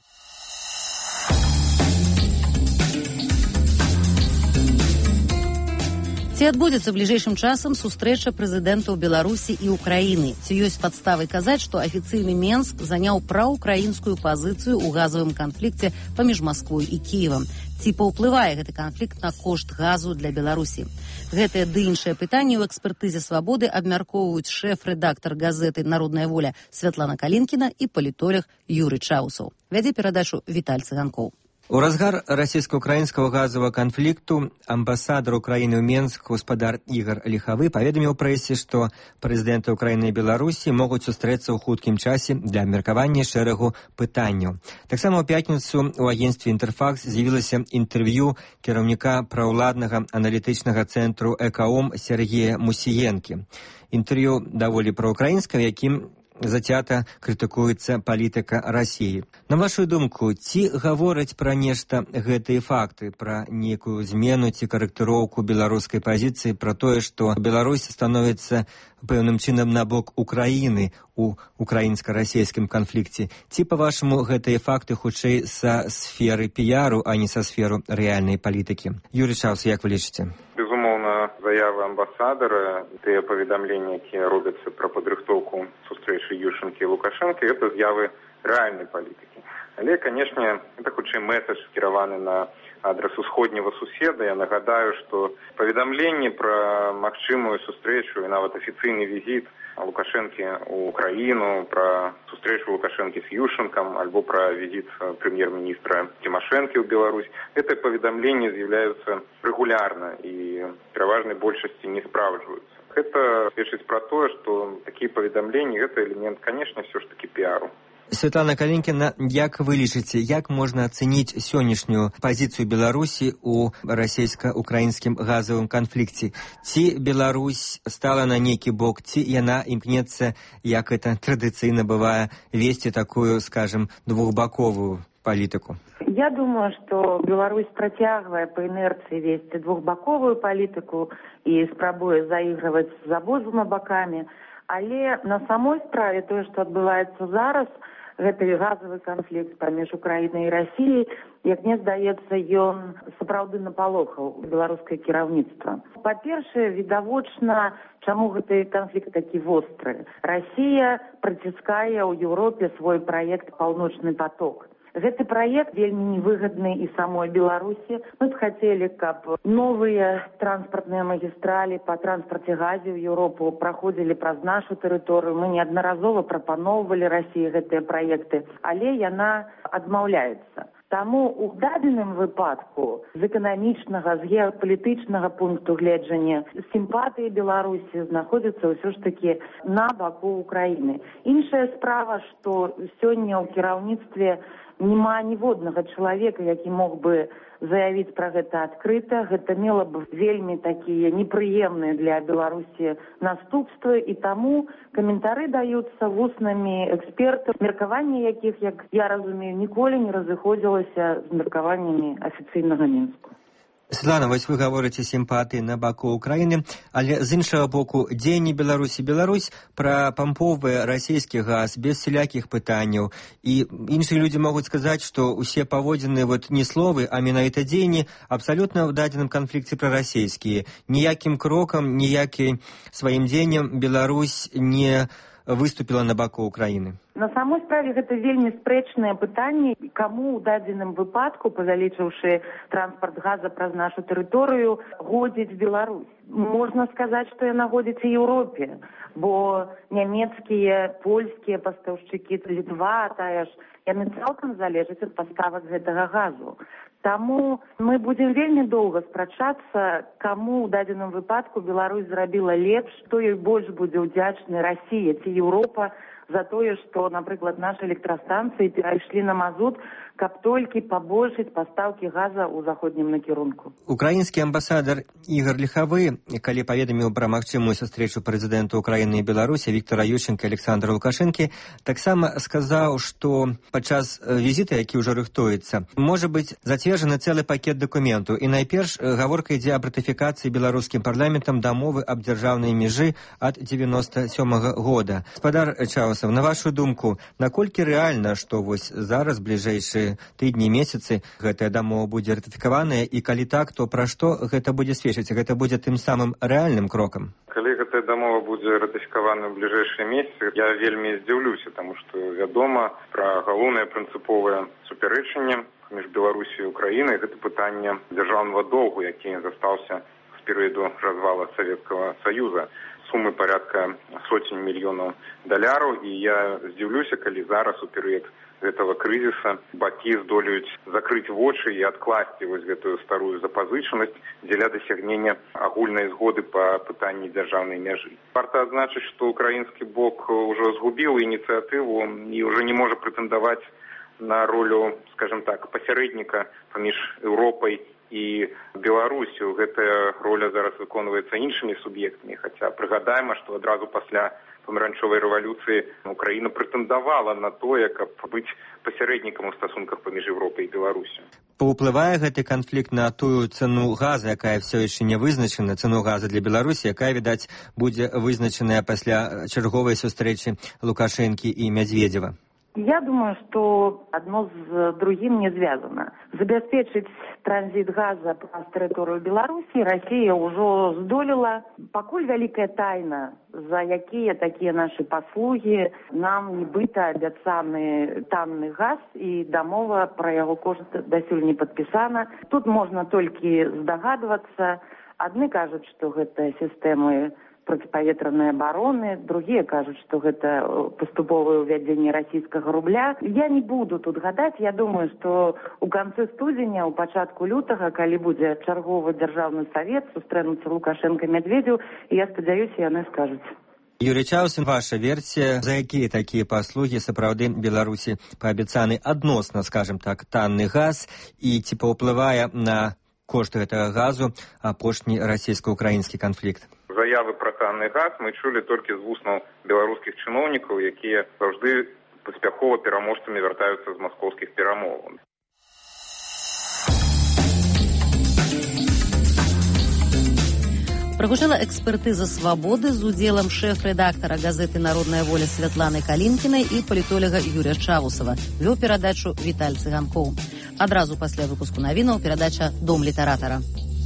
Ці адбудзецца бліжэйшым часам сустрэча прэзідэнтаў Беларусі і Украіны? Ці ёсць падставы казаць, што афіцыйны Менск заняў праўкраінскую пазіцыю ў газавым канфлікце паміж Масквой і Кіевам? Ці паўплывае гэты канфлікт на кошт газу для Беларусі? Гэтыя ды іншыя пытанні ў экспертызе свабоды абмяркоўваюць шэф-рэдактар газеты «Народная воля» Святлана Калінкіна і палітолог Юрый Чаусаў. Вядзе перадачу Віталь Цыганкоў. У разгар расійска-украінскага газавага канфлікту амбасадар Украіны ў Менск гаспадар Ігор Ліхавы паведаміў прэсе, што прэзідэнты Украіны і Беларусі могуць сустрэцца ў хуткім часе для абмеркавання шэрагу пытанняў. Таксама ў пятніцу ў агенцтве «Інтэрфакс» з'явілася інтэрв'ю кіраўніка праўладнага аналітычнага цэнтру «Экаом» Сергея Мусіенкі. Інтэрв'ю даволі праўукраінскае, якім зацята крытыкуецца палітыка Расіі. На вашу думку, ці гавораць пра нешта гэтыя факты, пра нейкую змену ці карэктыроўку беларускай пазіцыі, пра тое, што Беларусь становіцца пэўным чынам на бок Украіны у украінска-расійскім канфлікце? Ці, па-вашаму, гэтыя факты хутчэй са сферы піяру, а не са сферу рэальнай палітыкі? Юрий Чаус, як вы лічыце? Безумоўна, заявы амбасадара, тыя паведамленні, якія робяцца пра падрыхтоўку сустрэчы Ющенкі і Лукашэнкі, гэта з'явы рэальнай палітыкі. Але, канешне, гэта хутчэй месседж скіраваны на адрес усходняга суседа. Я нагадаю, што паведамленні пра магчымую сустрэчу і нават афіцыйны візіт Лукашэнкі ў Украіну, пра сустрэчу Лукашэнкі з Ющенкам альбо пра візіт прэм'ер-міністра Тимошенко ў Беларусь, гэтыя паведамленні з'яўляюцца рэгулярна і пераважнай большасці не спраўджваюцца. Гэта сведчыць пра тое, што такія паведамленні гэта элемент, канешне, ўсё ж такі піару. Святлана Калінкіна, як вы лічыце, як можна ацэніць сённяшнюю пазіцыю Беларусі ў расійска-украінскім газавым канфлікце? Ці Беларусь стала на нейкі бок, ці яна імкнецца, як это традыцыйна бывае, весці такую, скажем, двухбаковую палітыку? Я думаю, што Беларусь працягвае па інерцыі весці двухбаковую палітыку і спрабуе заігрываць з абодвума бакамі, але на самой справе тое, што адбываецца зараз, гэты газавы канфлікт паміж Украінай і Расіяй, як мне здаецца, ён сапраўды напалохаў беларускае кіраўніцтва. Па-першае, відавочна, чаму гэты канфлікт такі востры. Расія прыціскае ў Еўропе свой праект «Паўночны поток». Гэты праект вельмі невыгадны і самой Беларусі. Мы б хацелі, каб новыя транспартныя магістралі па транспарце газе ў Еўропу праходзілі праз нашу тэрыторыю. Мы неаднаразова прапаноўвалі Расіі гэтыя праекты, але яна адмаўляецца. Таму ў дадзеным выпадку з эканамічнага, з геапалітычнага пункту гледжання сімпатыі Беларусі знаходзяцца ўсё ж такі на баку Украіны. Іншая справа, што сёння ў кіраўніцтве няма ніводнага чалавека, які мог бы заявіць пра гэта адкрыта. Гэта мела б вельмі такія непрыемныя для Беларусі наступствы, і таму каментары даюцца вуснамі экспертаў, меркаванне якіх, як я разумею, ніколі не разыходзілася з меркаваннямі афіцыйнага Мінску. Светлана, вось вы гаворыце сімпатыі на баку Украіны, але з іншага боку, дзеянні Беларусі Беларусь прапампоўвае расійскі газ без всялякіх пытанняў. І іншыя людзі могуць сказаць, што ўсе паводзіны не словы, а менавіта дзеянні абсалютна ў дадзеным канфлікце прарасійскія. Ніякім крокам, ніякім сваім дзеяннем Беларусь не выступіла на баку Украіны. На самой справе гэта вельмі спрэчнае пытанне, каму ў дадзеным выпадку, павялічыўшы транспарт газа праз нашу тэрыторыю, годзіць Беларусь. Можна сказаць, што яна годзіць і Еўропе, бо нямецкія, польскія пастаўшчыкі, Літва, тая ж, яны цалкам залежаць ад паставак гэтага газу. Таму мы будзем вельмі доўга спрачацца, каму ў дадзеным выпадку Беларусь зрабіла лепш, хто ёй больш будзе ўдзячны, Расія ці Еўропа, за тое, што, напрыклад, нашы электрастанцыі перайшлі на мазут, каб толькі пабольшыць пастаўкі газа ў заходнім накірунку. Украінскі амбасадар Ігар Ліхавы, калі паведаміў пра магчымую сустрэчу прэзідэнта Украіны і Беларусі Віктора Ющенка і Александра Лукашэнкі, таксама сказаў, што падчас візіта, які ўжо рыхтуецца, можа быць зацверджаны цэлы пакет дакументаў. І найперш гаворка ідзе аб ратыфікацыі беларускім парламентам дамовы аб дзяржаўнай межы ад 97-го года. Гаспадар Чаусаў, на вашу думку, наколькі рэальна, што вось зараз бліжэйшыя тыдні, месяцы гэтая дамова будзе ратыфікаваная, і калі так, то пра што гэта будзе сведчыць? Гэта будзе тым самым рэальным крокам? Калі гэтая дамова будзе ратыфікавана ў бліжэйшыя месяцы, я вельмі здзіўлюся, таму што вядома пра галоўнае прынцыповае супярэчанне паміж Беларусі і Украінай. Гэта пытанне дзяржаўнага доўгу, які застаўся з перыяду развала Савецкага Саюза. Сумы порядка сотень мільёнаў даляраў, і я здзіўлюся, калі зараз у перыяд гэтага крызіса бакі здолеюць закрыць вочы і адкласці вось гэтую старую запазычанасць дзеля дасягнення агульнай згоды па пытанні дзяржаўнай мяжы. Варта адзначыць, што украінскі бок ужо згубіў ініцыятыву і ўжо не можа прэтэндаваць на ролю, скажем так, пасярэдніка паміж Еўропай і Беларусю. Гэтая роля зараз выконваецца іншымі суб'ектамі, хаця прыгадаем, што адразу пасля памаранчовай рэвалюцыі Украіна прэтэндавала на тое, каб быць пасярэднікам у стасунках паміж Еўропай і Беларусю. Паўплывае гэты канфлікт на тую цэну газа, якая ўсё яшчэ не вызначана, цэну газа для Беларусі, якая, відаць, будзе вызначаная пасля чарговай сустрэчы Лукашэнкі і Мядзведзева? Я думаю, что одно с другим не связано. Забеспечить транзит газа праз тэрыторыю Беларусі Россия уже здолела. Пакуль вялікая тайна, за якія такія наши паслуги, нам нібыта абяцаны танны газ, і дамова пра яго кошт дасюль не падпісана. Тут можна толькі здагадвацца. Адны кажуць, што гэта сістэмы противоветрной обороны, другие кажут, что это поступовое увядзенне российского рубля. Я не буду тут гадать. Я думаю, что у конце студзеня, у пачатку лютага, калі будзе чарговы дзяржаўны савет, сустрэнуцца Лукашенко і Мядзведзеў, і я спадзяюся, яны скажуць. Юрий Чаусин, ваша версия, за якія такія паслугі сапраўды Беларусі паабяцаны адносна, скажем так, танны газ, і ці паўплывае на кошт гэтага газу апошні расійска-украінскі канфлікт? Заявы пра танны газ мы чулі толькі з вуснаў беларускіх чыноўнікаў, якія заўжды паспяхова пераможцамі вяртаюцца з маскоўскіх перамоваў. Прагучала экспертыза «Свабоды» з удзелам шэф-рэдактара газеты «Народная воля» Святланы Калінкінай і палітолага Юрія Чавусава. Вёў перадачу Віталь Цыганкоў. Адразу пасля выпуску навінаў перадача «Дом літаратара».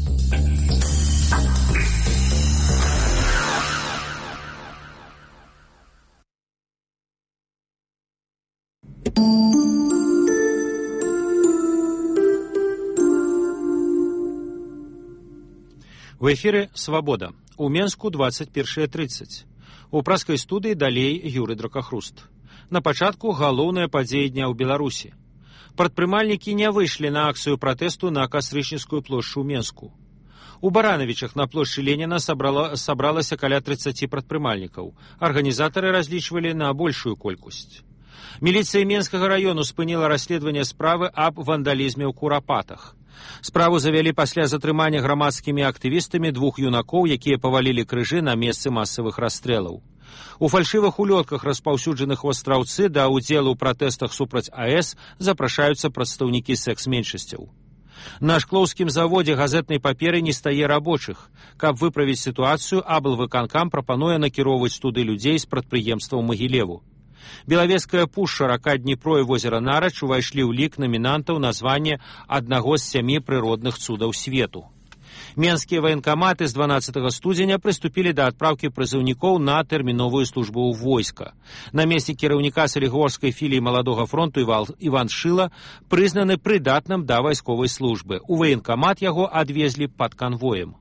В эфіры «Свабода». У Менску 21:30. У праскай студыі далей Юрый Дракахруст. На пачатку галоўная падзея дня ў Беларусі. Прадпрымальнікі не выйшлі на акцыю пратэсту на Кастрычніцкую плошчу ў Менску. У Баранавічах на плошчы Леніна сабралася каля 30 прадпрымальнікаў. Арганізатары разлічвалі на большую колькасць. Міліцыя Менскага раёну спыніла расследаванне справы аб вандалізме ў Курапатах. Справу завялі пасля затрымання грамадскімі актывістамі 2 юнакоў, якія павалілі крыжы на месцы масавых расстрэлаў. У фальшывых улётках, распаўсюджаных у Астраўцы, да ўдзелу ў пратэстах супраць АЭС запрашаюцца прадстаўнікі секс-меншасцяў. На шклоўскім заводзе газетнай паперы не стае рабочых. Каб выправіць сітуацыю, аблвыканкам прапануе накіроўваць туды людзей з прадпрыемстваў Магілеву. Белавежская пушча, рака Дніпро і возера Нарач увайшлі ў лік намінантаў на званне аднаго з 7 прыродных цудаў свету. Менскія ваенкаматы з 12 студзеня прыступілі да адпраўкі прызыўнікоў на тэрміновую службу ў войска. Намеснік кіраўніка Салігорскай філіі Маладога фронту Іван Шыла прызнаны прыдатным да вайсковай службы. У ваенкамат яго адвезлі пад канвоем.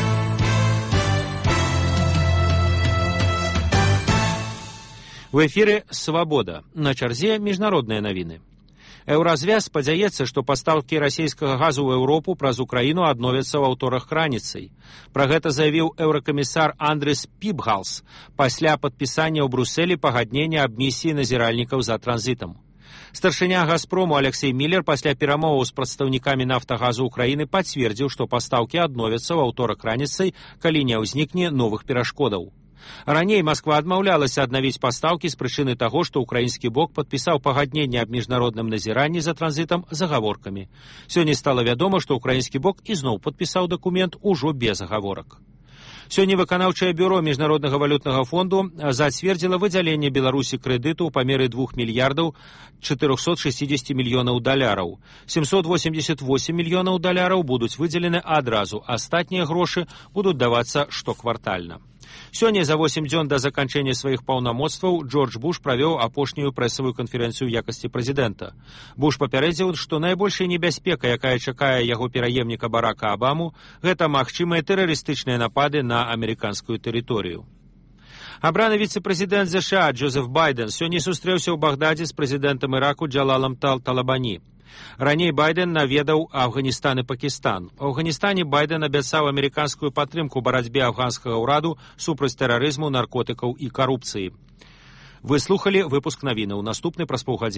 У эфіры «Свабода». На чарзе міжнародныя навіны. Еўразвяз спадзяецца, што пастаўкі расійскага газу ў Еўропу праз Украіну адновяцца ў аўторак раніцай. Пра гэта заявіў еўракамісар Андрес Пібгалс пасля падпісання ў Брусэлі пагаднення аб місіі назіральнікаў за транзітам. Старшыня «Газпрому» Алексей Міллер пасля перамоваў з прадстаўнікамі «Нафтагазу» Украіны пацвердзіў, што пастаўкі адновяцца ў аўторак раніцай, калі не ўзнікне новых перашкодаў. Раней Масква адмаўлялася аднавіць пастаўкі з прычыны таго, што ўкраінскі бок падпісаў пагадненне аб міжнародным назіранні за транзітам з агаворкамі. Сёння стала вядома, што ўкраінскі бок ізноў падпісаў дакумент ужо без агаворак. Сёння выканаўчае бюро Міжнароднага валютнага фонду зацвердзіла выдзяленне Беларусі крэдыту ў памеры 2 мільярдаў 460 мільёнаў даляраў. 788 мільёнаў даляраў будуць выдзелены адразу, астатнія грошы будуць давацца штоквартальна. Сёння за 8 дзён да заканчэння сваіх паўнамоцтваў Джордж Буш правёў апошнюю прэсавую канферэнцыю ў якасці прэзідэнта. Буш папярэдзіў, што найбольшая небяспека, якая чакае яго пераемніка Барака Абаму, гэта магчымыя тэрарыстычныя напады на амерыканскую тэрыторыю. Абраны віцэ-прэзідэнт ЗША Джозеф Байден сёння сустрэўся ў Багдадзе з прэзідэнтам Іраку Джалалам Талабані. Раней Байден наведаў Афганістан і Пакістан. У Афганістане Байден абяцаў амерыканскую падтрымку ў барацьбе афганскага ўраду супраць тэрарызму, наркотыкаў і карупцыі. Вы слухалі выпуск навінаў. Наступны праз паўгадзіны.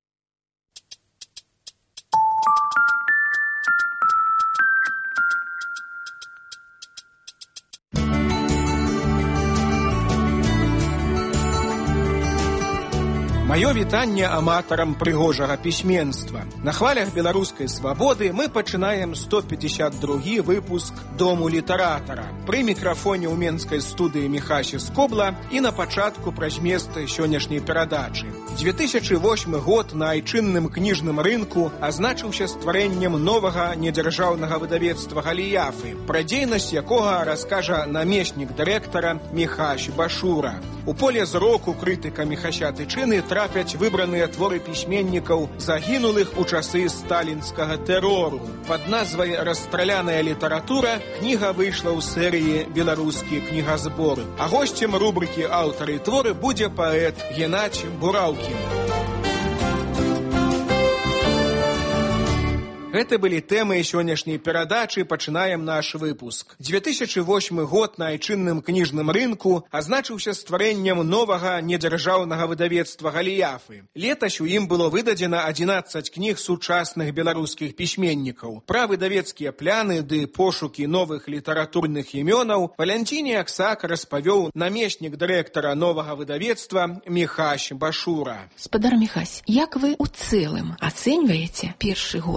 Маё вітанне аматарам прыгожага пісьменства. На хвалях беларускай свабоды мы пачынаем 152 выпуск Дому літаратара. Пры мікрафоне ў менскай студыі Міхася Скобла і на пачатку пра змест сённяшняй перадачы. 2008 год на айчынным кніжным рынку азначыўся стварэннем новага недзяржаўнага выдавецтва Галіяфы, пра дзейнасць якога раскажа намеснік дырэктара Міхась Башура. У поле зроку крытыка Міхася Тычыны трапяць выбраныя творы пісьменнікаў, загінулых у часы сталінскага тэрору. Пад назвай «Расстраляная літаратура» кніга выйшла ў серыі «Беларускі кнігазбор». А госцем рубрыкі «Аўтары творы» будзе паэт Геннадзь Бураўкін. Гэта былі тэмы сённяшняй перадачы, пачынаем наш выпуск. 2008 год на айчынным кніжным рынку азначыўся стварэннем новага недзяржаўнага выдавецтва Галіяфы. Летась у ім было выдадзена 11 кніг сучасных беларускіх пісьменнікаў. Пра выдавецкія пляны ды пошукі новых літаратурных імёнаў Валянціне Аксак распавёў намеснік дырэктара новага выдавецтва Міхась Башура. Спадар Міхась, як вы ў цэлым ацэньваеце першы год працы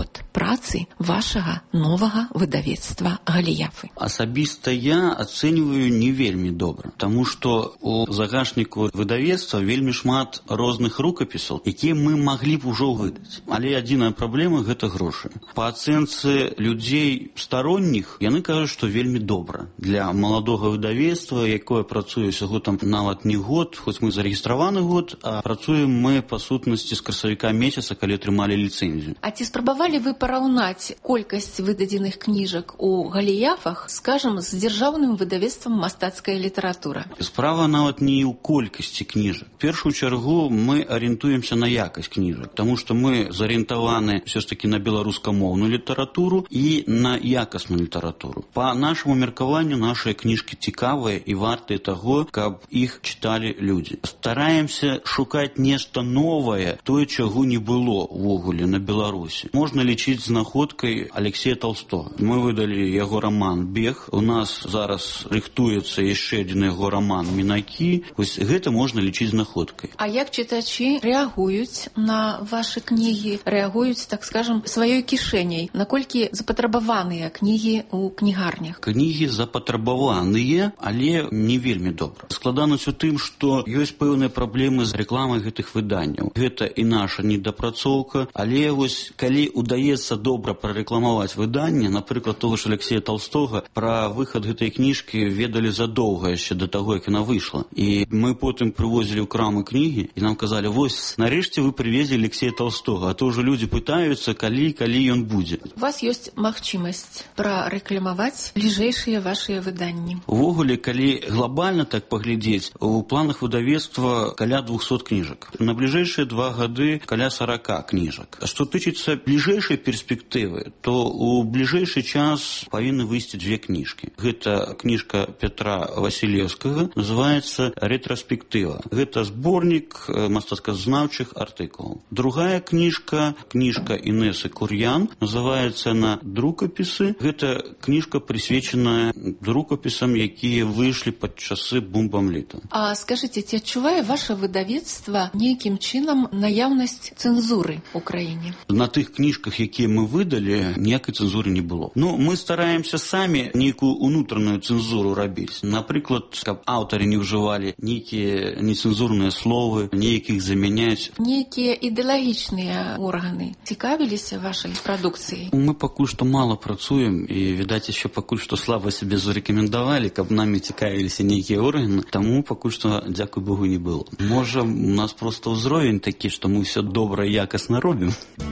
працы вашага новага выдавецтва Галіяфы? Асабіста я ацэньваю не вельмі добра, таму што у загашніку выдавецтва вельмі шмат розных рукапісаў, якія мы маглі б ужо выдаць. Але адзіная праблема – гэта грошы. Па ацэнцы людзей старонніх яны кажуць, што вельмі добра. Для маладога выдавецтва, якое працуе ўсяго там нават не год, хоць мы зарэгістраваны год, а працуем мы па сутнасці з красавіка месяца, калі атрымалі ліцэнзію. А ці спрабавалі вы параўнаць колькасць выдадзеных кніжак у Галіяфах, скажам, з дзяржаўным выдавецтвам «Мастацкая літаратура»? Справа нават не ў колькасці кніжак. В першую чаргу мы арыентуемся на якасць кніжак, таму што мы зарыентаваны ўсё ж такі на беларускамоўную літаратуру і на якасную літаратуру. Па нашаму меркаванню нашыя кніжкі цікавыя і вартыя таго, каб іх чыталі людзі. Стараемся шукаць нешта новае, тое, чаго не было ўвогуле на Беларусі. Можна лічыць знаходкай Алексея Толстога. Мы выдалі яго роман «Бег». У нас зараз рыхтуецца яшчэ адзін яго роман «Мінакі». Вось гэта можна лічыць знаходкай. А як чытачы рэагуюць на вашы кнігі, рэагуюць, так скажам, сваёй кішэняй? Наколькі запатрабаваныя кнігі ў кнігарнях? Кнігі запатрабаваныя, але не вельмі добра. Складанасць у тым, што ёсць пэўныя праблемы з рэкламай гэтых выданняў. Гэта і наша недапрацоўка, але вось калі удаецца добра прарэкламаваць выданне, напрыклад, того ж Алексея Толстога, пра выхад гэтай кніжкі ведалі задоўга яшчэ да таго, як яна выйшла. І мы потым прывозілі ў крамы кнігі, і нам казалі, вось, нарэшце вы прывезлі Алексея Толстога, а то ўжо людзі пытаюцца, калі ён будзе. У вас ёсць магчымасць прарэкламаваць бліжэйшыя вашыя выданні? Увогуле, калі глобальна так паглядзець, у планах выдавецтва каля 200 кніжак. На бліжэйшыя 2 гады каля 40 кніжак. Што тычыцца бліжэйшай перспектывы, то у бліжэйшы час павінны выйсці 2 кніжкі. Гэта кніжка Петра Васілеўскага, называецца «Рэтроспектыва». Гэта зборнік мастацказнаўчых артыкулаў. Другая кніжка Інесы Кур'ян, называецца на «Друкапісы». Гэта кніжка прысвечаная друкапісам, якія выйшлі пад часы бомбамліту. А скажыце, ці адчувае ваше выдавецтва нейкім чынам наяўнасць цэнзуры ў краіне? На тых кніжках, якія мы выдалі, ніякай цэнзуры не было. Мы стараемся самі нейкую унутраную цэнзуру рабіць. Напрыклад, каб аўтары не ўжывалі нейкія нецэнзурныя словы, нейкіх замяняць. Нейкія ідэалагічныя органы цікавіліся вашай прадукцыяй? Мы пакуль што мала працуем і, відаць, яшчэ пакуль што слаба сябе зарэкамендавалі, каб намі цікавіліся нейкія органы, таму пакуль што, дзякуй Богу, не было. Можа, у нас проста ўзровень такі, што мы ўсё добра і якасна робім.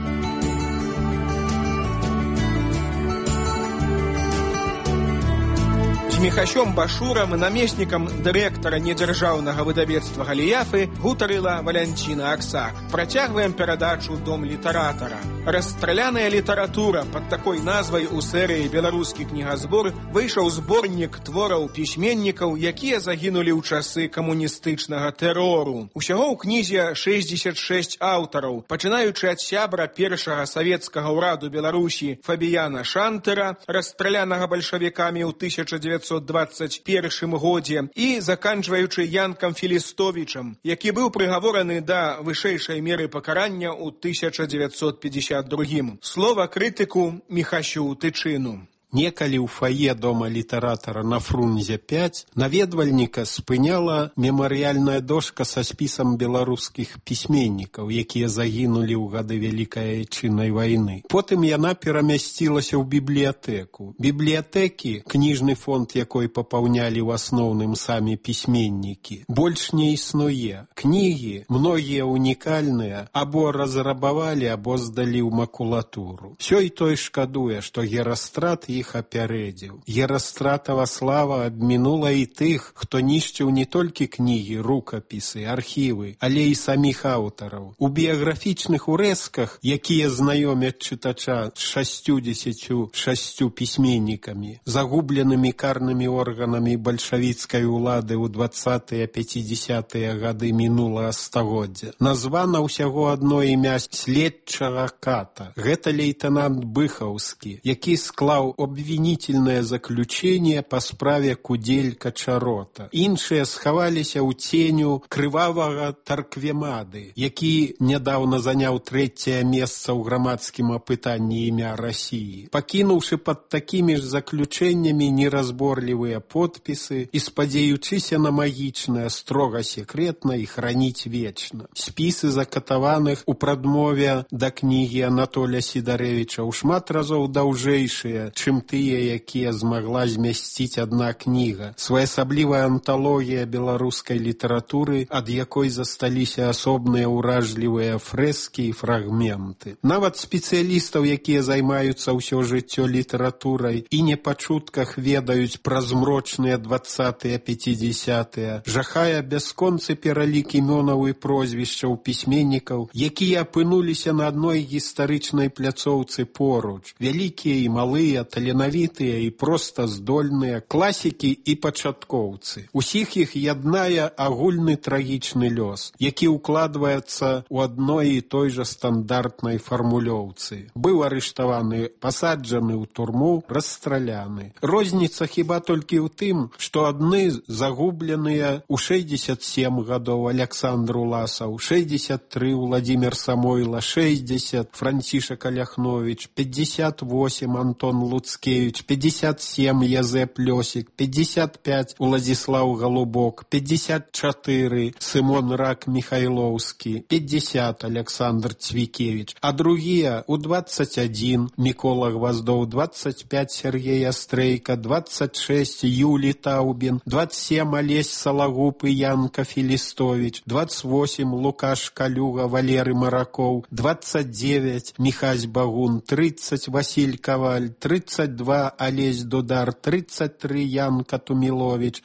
З Міхасём Башурам і намеснікам дырэктара недзяржаўнага выдавецтва Галіяфы гутарыла Валянціна Аксак. Працягваем перадачу «Дом літаратара». Расстраляная літаратура пад такой назвай у серыі «Беларускі кнігазбор» выйшаў зборнік твораў пісьменнікаў, якія загінулі ў часы камуністычнага тэрору. Усяго ў кнізе 66 аўтараў, пачынаючы ад сябра першага савецкага ўраду Беларусі Фабіяна Шантера, расстралянага бальшавікамі ў 1921 годзе, і заканчваючы Янкам Філістовічам, які быў прыгавораны да вышэйшай меры пакарання ў 1952. Слова крытыку Міхасю Тычыну. Некалі ў фае Дома літаратара на Фрунзе 5 наведвальніка спыняла мемарыяльная дошка са спісам беларускіх пісьменнікаў, якія загінулі ў гады Вялікай Айчыннай вайны. Потым яна перамясцілася ў бібліятэку. Бібліятэкі, кніжны фонд якой папаўнялі ў асноўным самі пісьменнікі, больш не існуе. Кнігі, многія унікальныя, або разрабавалі, або здалі ў макулатуру. Сёй той шкадуе, што Герастрат іх апярэдзіў. Герастратава слава абмінула і тых, хто нішчыў не толькі кнігі, рукапісы, архівы, але і саміх аўтараў. У біяграфічных урэзках, якія знаёмяць чытача з 66 пісьменнікамі, загубленымі карнымі органамі бальшавіцкай улады ў 20-50-е гады мінулага стагоддзя, названа ўсяго адно імя следчага ката. Гэта лейтенант Быхаўскі, які склаў обвинительное заключение по справе Кудзель-Качарота. Іншыя схаваліся ў ценю крывавага Тарквемады, які нядаўна заняў 3-е месца ў грамадскім апытанні імя России, пакінуўшы пад такімі ж заключэннямі неразборлівыя подпісы і спадзеючыся на магічнае строга секретна і храніць вечна. Спісы закатаваных у прадмове да кнігі Анатоля Сідарэвіча ў шмат разоў даўжэйшыя, чым тыя, якія змагла змясціць адна кніга. Своеасаблівая анталогія беларускай літаратуры, ад якой засталіся асобныя ўражлівыя фрэскі і фрагменты. Нават спецыялістаў, якія займаюцца ўсё жыццё літаратурай і не па чутках ведаюць пра змрочныя 20-50-е, жахае бясконцы пералік імёнаў і прозвішчаў пісьменнікаў, якія апынуліся на адной гістарычнай пляцоўцы поруч. Вялікія і малыя, таленавітыя і проста здольныя, класікі і пачаткоўцы. Усіх іх яднае агульны трагічны лёс, які укладваецца ў адной і той жа стандартнай фармулёўцы. Быў арыштаваны, пасаджаны ў турму, расстраляны. Розніца хіба толькі ў тым, што адны загубленыя ў 67 гадоў Александр Уласаў, 63 Владимир Самойла, 60 Францішак Аляхновіч, 58 Антон Луцкевич, 57 Язэп Лёсік, 55 Уладзіслаў Галубок, 54 Сымон Рак Михайлоўскі, 50 Александр Цвікевич, а другія у 21 Мікола Гваздоў, 25 Сергей Астрейка, 26 Юлий Таубин, 27 Олесь Сологуб и Янка Филистович, 28 Лукаш Калюга, Валерий Мараков, 29 Михась Багун, 30 Василь Коваль, 32 Олесь Дудар, 33 Янка Тумилович,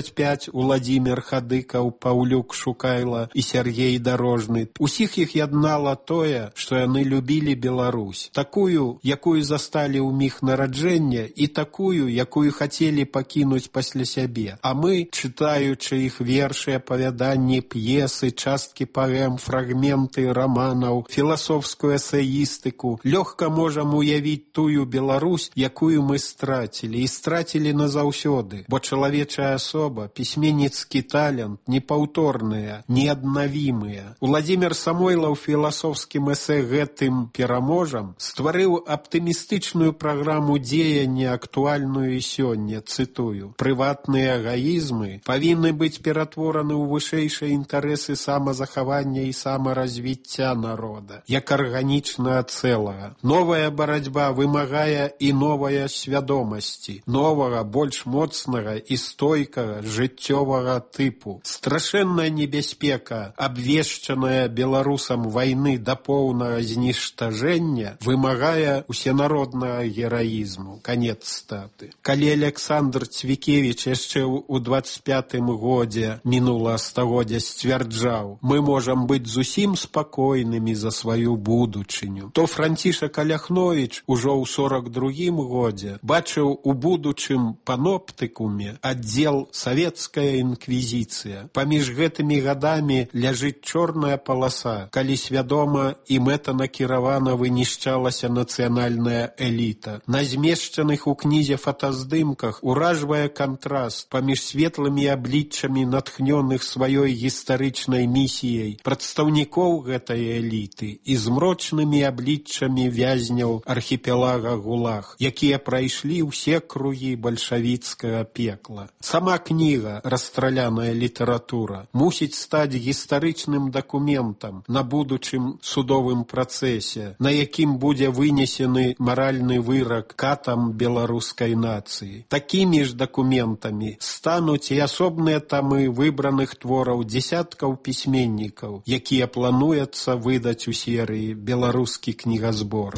35 Владимир Хадыков, Паўлюк Шукайла и Сергей Дорожный. Усіх іх яднала тое, што яны любілі Беларусь, такую, якую засталі ў міг нараджэння, і такую, якую хацелі пакінуць пасля сябе. А мы, чытаючы іх вершы, апавяданні, п'есы, часткі паэм, фрагменты раманаў, філасофскую эсеістыку, лёгка можам уявіць тую Беларусь, якую мы страцілі, і страцілі назаўсёды, бо чалавечая асоба, пісьменніцкі талент, непаўторныя, неаднавімыя. Владимир Самойлаў філасофскім эсэ гэтым пераможам стварыў аптымістычную праграму дзеяння, актуальную і сёння, цытую: «Прыватныя эгоізмы павінны быць ператвораны ў вышэйшыя інтарэсы самазахавання і самаразвіцця народа, як арганічнага цэлага. Новая барацьба вымагае і новая свядомасці, новага, больш моцнага і стойкага жыццёвага тыпу. Страшэнная небяспека, абвешчаная беларусам вайны да поўнага зніштажэння, вымагае усенароднага гераізму». Канец статы. Калі Александр Цвікевич яшчэ ў 25-м годзе мінула стагоддзя сцвярджаў: «Мы можам быць зусім спакойнымі за сваю будучыню», то Францішак Аляхновіч ужо ў 42-м годзе бачыў у будучым паноптыкуме аддзел савецкая інквізіцыя. Паміж гэтымі гадамі ляжыць чорная паласа, калі свядома і мэтанакіравана вынішчалася нацыянальная эліта. На змешчаных у кнізе фотаздымках уражвае кантраст паміж светлымі абліччамі натхнёных сваёй гістарычнай місіяй прадстаўнікоў гэтай эліты і змрочнымі абліччамі вязняў архіпелага ГУЛАГ, якія прайшлі ўсе кругі бальшавіцкага пекла. Сама кніга «Расстраляная літаратура» мусіць стаць гістарычным дакументам на будучым судовым працэсе, на якім будзе вынесены маральны вырак катам беларускай нацыі. Такімі ж дакументамі стануць і асобныя тамы выбраных твораў дзесяткаў пісьменнікаў, якія плануецца выдаць у серыі «Беларускі кнігазбор».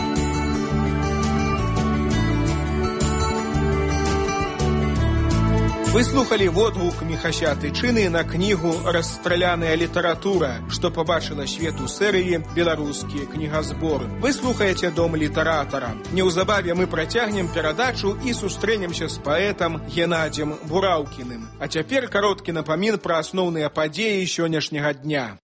Вы слухали водгук Міхася Тычыны на кнігу «Расстраляная літаратура», што пабачыла свет у серыі «Беларускі кнігазбор». Вы слухаеце Дом літаратара. Неўзабаве мы працягнем перадачу і сустрэнемся з паэтам Геннадзем Бураўкіным. А цяпер кароткі напамін пра асноўныя падзеі сённяшняга дня.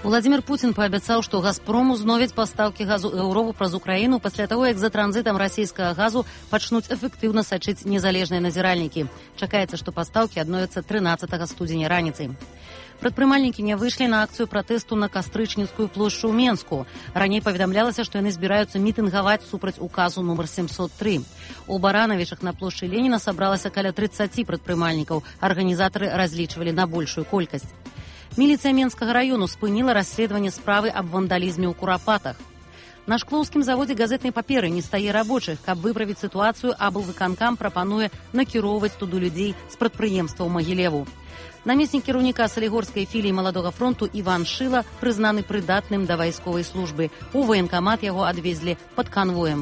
Владимир Путин паабяцаў, што «Газпрому» зновяць пастаўкі газу ў Еўропу праз Украіну пасля таго, як за транзітам расійскага газу пачнуць эфектыўна сачыць незалежныя назіральнікі. Чакаецца, што пастаўкі адновяцца 13 студзеня раніцай. Прадпрымальнікі не выйшлі на акцыю пратэсту на Кастрычніцкую плошчу ў Менску. Раней паведамлялася, што яны збіраюцца мітынгаваць супраць указу нумар 703. У Баранавічах на плошчы Леніна сабралася каля 30 прадпрымальнікаў. Арганізатары разлічвалі на большую колькасць. Міліцыя Менскага раёну спыніла расследаванне справы аб вандалізме ў Курапатах. На шклоўскім заводзе газетнай паперы не стае рабочых. Каб выправіць сітуацыю, аблвыканкам прапануе накіроўваць туды людзей з прадпрыемства ў Магілеву. Намеснік кіраўніка салігорскай філіі «Маладога фронту» Іван Шыла прызнаны прыдатным да вайсковай службы. У ваенкамат яго адвезлі пад канвоем.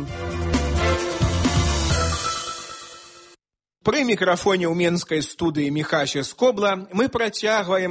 Пры мікрафоне ў менскай студыі Міхася Скобла мы працягваем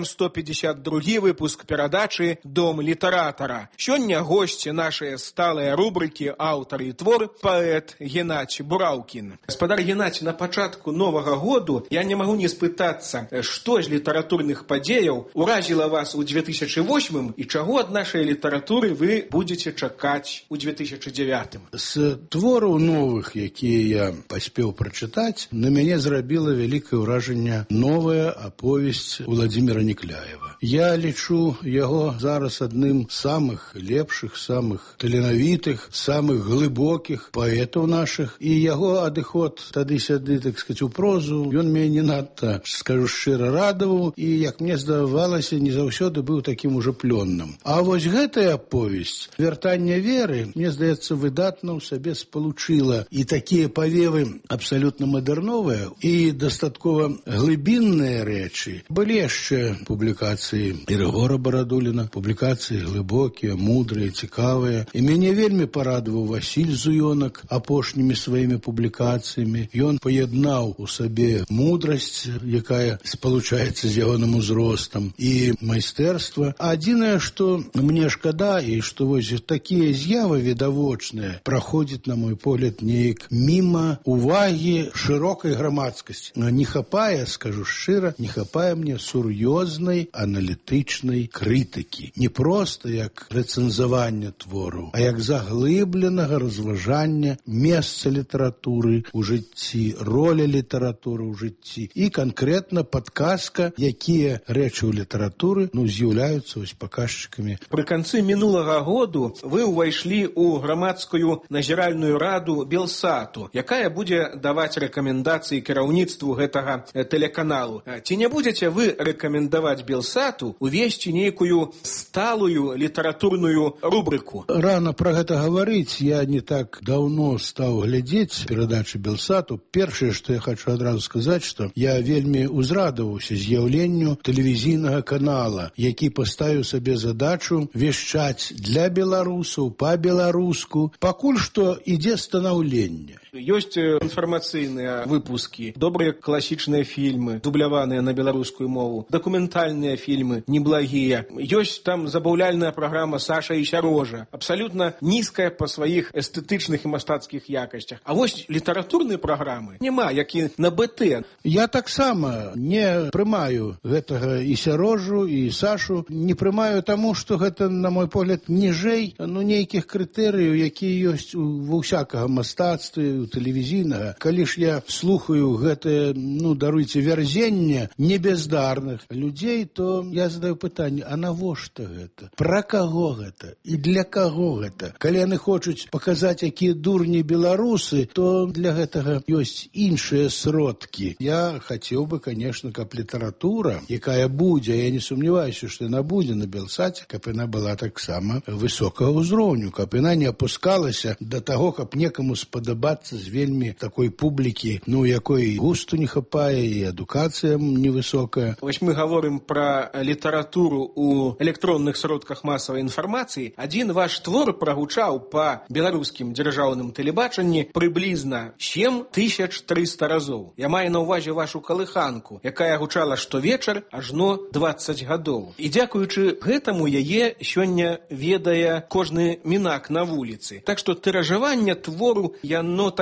152 выпуск перадачы «Дом літаратара». Сёння госці нашыя сталыя рубрыкі «Аўтар і твор» паэт Геннадзь Бураўкін. Гаспадар Геннадзь, на пачатку новага году я не магу не спытацца, што з літаратурных падзеяў уразіла вас у 2008 і чаго ад нашай літаратуры вы будзеце чакаць у 2009? З твораў новых, якія я паспеў прачытаць, на мяне зрабіла вялікае ўражанне новая аповесць Владзіміра Нікляева. Я лічу яго зараз адным з самых лепшых, самых таленавітых, самых глыбокіх паэтаў нашых, і яго адыход тады-сяды, так сказаць, у прозу, ён мяне не надта, скажу шчыра, радаваў, і, як мне здавалася, не заўсёды быў такім ужо плённым. А вось гэтая аповесць «Вяртанне веры», мне здаецца, выдатна ў сабе спалучыла і такія павевы абсалютна мадэрновыя, і дастаткова глыбінныя рэчы. Былі яшчэ публікацыі Ірыгора Барадуліна, публікацыі глыбокія, мудрыя, цікавыя. І мяне вельмі парадаваў Васіль Зуёнак апошнімі сваімі публікацыямі. Ён паяднаў у сабе мудрасць, якая спалучаецца з ягоным узростам, і майстэрства. А адзінае, што мне шкада, і што вось такія з'явы відавочныя праходзяць, на мой погляд, неяк міма увагі шырокай грамадскасці. Не хапае, скажу шчыра, не хапае мне сур'ёзнай аналітычнай крытыкі. Не проста як рэцэнзавання твораў, а як заглыбленага разважання месца літаратуры ў жыцці, роля літаратуры ў жыцці і канкрэтна падказка, якія рэчы ў літаратуры з'яўляюцца вось паказчыкамі. Пры канцы мінулага году вы ўвайшлі ў грамадскую назіральную раду Белсату, якая будзе даваць рэкамендацыі кіраўніцтву гэтага тэлеканалу. Ці не будзеце вы рэкамендаваць Белсату увесці нейкую сталую літаратурную рубрыку? Рана пра гэта гаварыць. Я не так даўно стаў глядзець перадачы Белсату. Першае, што я хачу адразу сказаць, што я вельмі узрадаваўся з'яўленню тэлевізійнага канала, які паставіў сабе задачу вешчаць для беларусаў, па-беларуску. Пакуль што ідзе станаўленне. Ёсць інфармацыйныя выпускі, добрыя класічныя фільмы, дубляваныя на беларускую мову, дакументальныя фільмы, неблагія. Ёсць там забаўляльная праграма «Саша і Сярожа», абсалютна нізкая па сваіх эстэтычных і мастацкіх якасцях. А вось літаратурныя праграмы няма, як і на БТ. Я таксама не прымаю гэтага і Сярожу, і Сашу. Не прымаю таму, што гэта, на мой погляд, ніжэй нейкіх крытэрыяў, якія ёсць ва ўсякага мастацтва, тэлевізійнага. Калі ж я слухаю гэтае, даруйце, вярзенне небездарных людзей, то я задаю пытанне, а навошта гэта? Пра каго гэта? І для каго гэта? Калі яны хочуць паказаць, якія дурні беларусы, то для гэтага ёсць іншыя сродкі. Я хацеў бы, конечно, каб літаратура, якая будзе, я не сумняваюся, што яна будзе на Белсаце, каб яна была таксама высокага ўзроўню, каб яна не апускалася да таго, каб некаму спадабацца з вельмі такой публікі, якой густу не хапае і адукацыя невысокая. Вось мы гаворым пра літаратуру ў электронных сродках масавай інфармацыі. Адзін ваш твор прагучаў па беларускім дзяржаўным тэлебачанні прыблізна 7300 разоў. Я маю на ўвазе вашу калыханку, якая гучала штовечар ажно 20 гадоў. І дзякуючы гэтаму яе сёння ведае кожны мінак на вуліцы. Так што тыражаванне твору, яно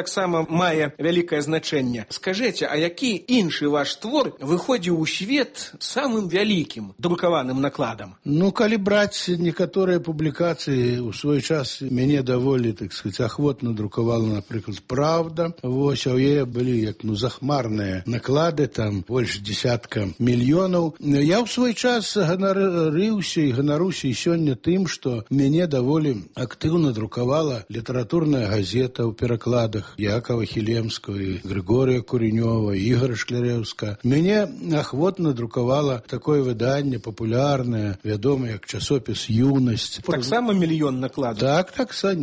таксама мае вялікае значэнне. Скажыце, а які іншы ваш твор выходзіў у свет самым вялікім друкаваным накладам? Ну, калі браць некаторыя публікацыі, у свой час мяне даволі, так сказать, ахвотна друкавала, напрыклад, «Правда». Вось, а ў яе былі як захмарныя наклады, там больш десятка мільёнаў. Я ў свой час ганарыўся і ганаруся і сёння тым, што мяне даволі актыўна друкавала літаратурная газета ў перакладах Якова Хілемскага і Григорія Куренёва, Ігора Шкляревска. Мяне ахвотна друкавала такое выданне папулярнае, вядомае як часопіс «Юнасць». Таксама мільён накладаў? Так,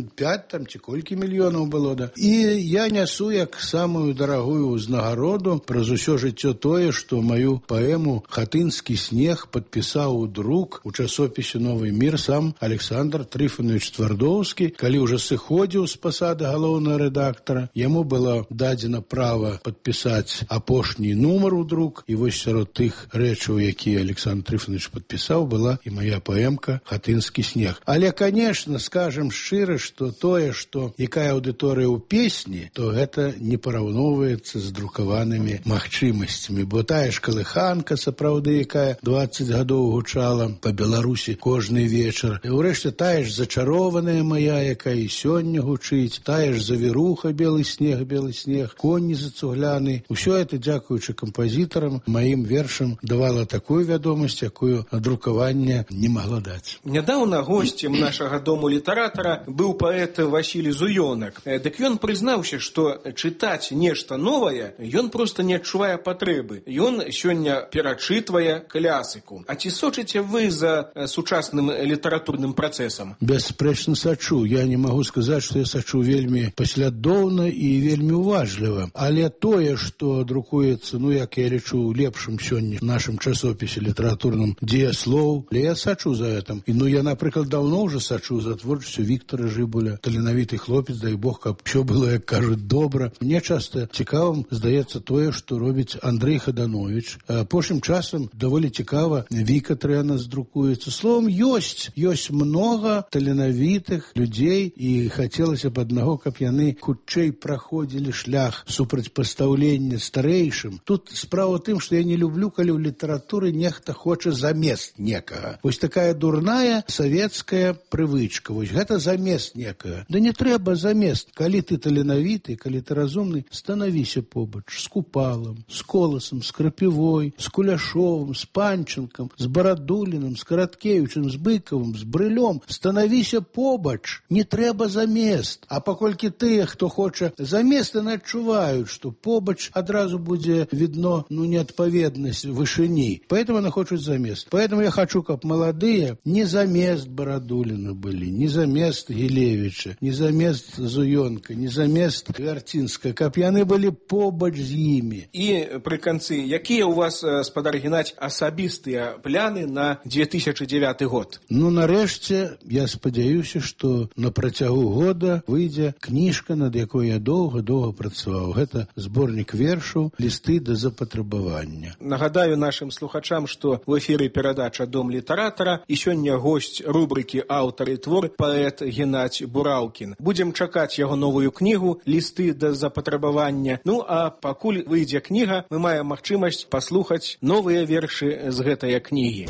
5 там ці колькі мільёнаў было, да. І я нясу як самую дарагую ўзнагароду праз усё жыццё тое, што маю паэму «Хатынскі снег» падпісаў у друк у часопісе «Новы мір» сам Александр Трифонович Твардоўскі. Калі ўжо сыходзіў з пасады галоўнага рэдактара, яму было дадзена права падпісаць апошні нумар у друк, і вось сярод тых рэчаў, якія Александр Трифонович падпісаў, была і моя паэмка «Хатынскі снег». Але, конечно, скажем шчыра, што тое, што якая аўдыторыя ў песні, то гэта не параўноўваецца з друкаванымі магчымасцямі, бо тая ж калыханка, сапраўды, якая 20 гадоў гучала па Беларусі кожны вечар, і ўрэшце тая ж зачарованая моя, якая і сёння гучыць, тая ж завіруха «Белы снег, коні зацугляны». Усё это, дзякуючы кампазітарам, маім вершам давала такую вядомасць, якую друкаванне не магло даць. Нядаўна госцем нашага дому літаратара быў паэт Васілій Зуёнак. Дык ён прызнаўся, што чытаць нешта новае ён проста не адчувае патрэбы. Ён сёння перачытвае клясыку. А ці сочыце вы за сучасным літаратурным працэсам? Бясспрэчна сачу. Я не магу сказаць, што я сачу вельмі паслядоўна і вельмі уважліва. Але тое, што друкуецца, як я лічу, лепшым сёння в нашым часопісе літаратурным «Дзеяслоў», але я сачу за гэтым. І я, напрыклад, даўно ўжо сачу за творчасцю Віктора Жыбуля. Таленавіты хлопец, дай Бог, каб усё было, як кажуць, добра. Мне часта цікавым здаецца тое, што робіць Андрэй Хаданович. Апошнім часам даволі цікава Віка Трэнас друкуецца. Словом, ёсць многа таленавітых людзей, і хацелася б аднаго, каб яны хутчэй праходзілі шлях супрацьпастаўлення старэйшым. Тут справа ў тым, што я не люблю, калі ў літаратуры нехта хоча замест некага. Вось такая дурная савецкая прывычка. Вось гэта замест некага. Да не трэба замест. Калі ты таленавіты, калі ты разумны, станавіся побач з Купалам, з Коласам, з Крапівой, з Куляшовым, з Панченкам, з Барадуліным, з Караткевічем, з Быкавым, з Брылём. Станавіся побач. Не трэба замест. А паколькі тыя, хто хоча замест, яны адчуваюць, што побач адразу будзе видно, неадпаведнасць вышыні. Поэтому яны хочуць замест. Поэтому я хочу, каб маладыя не замест Барадуліна былі, не замест Гілевіча, не замест Зуёнка, не замест Вярцінска, каб яны былі побач з імі. І пры канцы, якія ў вас, спадар Геннадзь, асабістыя пляны на 2009 год? Нарэшце, я спадзяюся, што на працягу года выйдзе кніжка, над якой я доўга працаваў. Гэта зборнік вершаў «Лісты да запатрабавання». Нагадаю нашым слухачам, што в эфіры перадача «Дом літаратара» і сёння госць рубрыкі «Аўтар і твор» паэт Геннадзь Бураўкін. Будзем чакаць яго новую кнігу «Лісты да запатрабавання». А пакуль выйдзе кніга, мы маем магчымасць паслухаць новыя вершы з гэтае кнігі.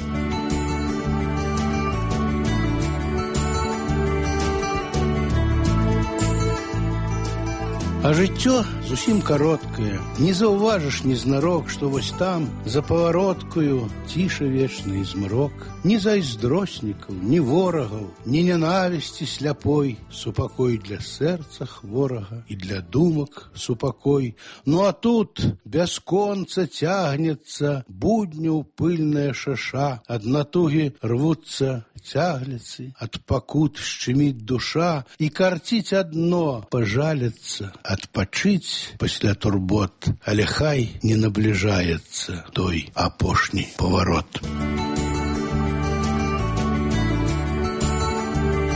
А жыццё зусім кароткае. Не заўважыш незнарок, што вось там, за павароткаю, ціша вечна і змрок. Ні зайздроснікаў, ні ворагаў, ні нянавісці сляпой, супакой для сэрца хворага і для думак супакой. А тут бясконца цягнецца будняў пыльная шаша, ад натугі рвуцца цягліцы, ад пакут шчыміць душа, і карціць адно пажаліцца, адпачыць пасля турбот, але хай не набліжаецца той апошні паварот.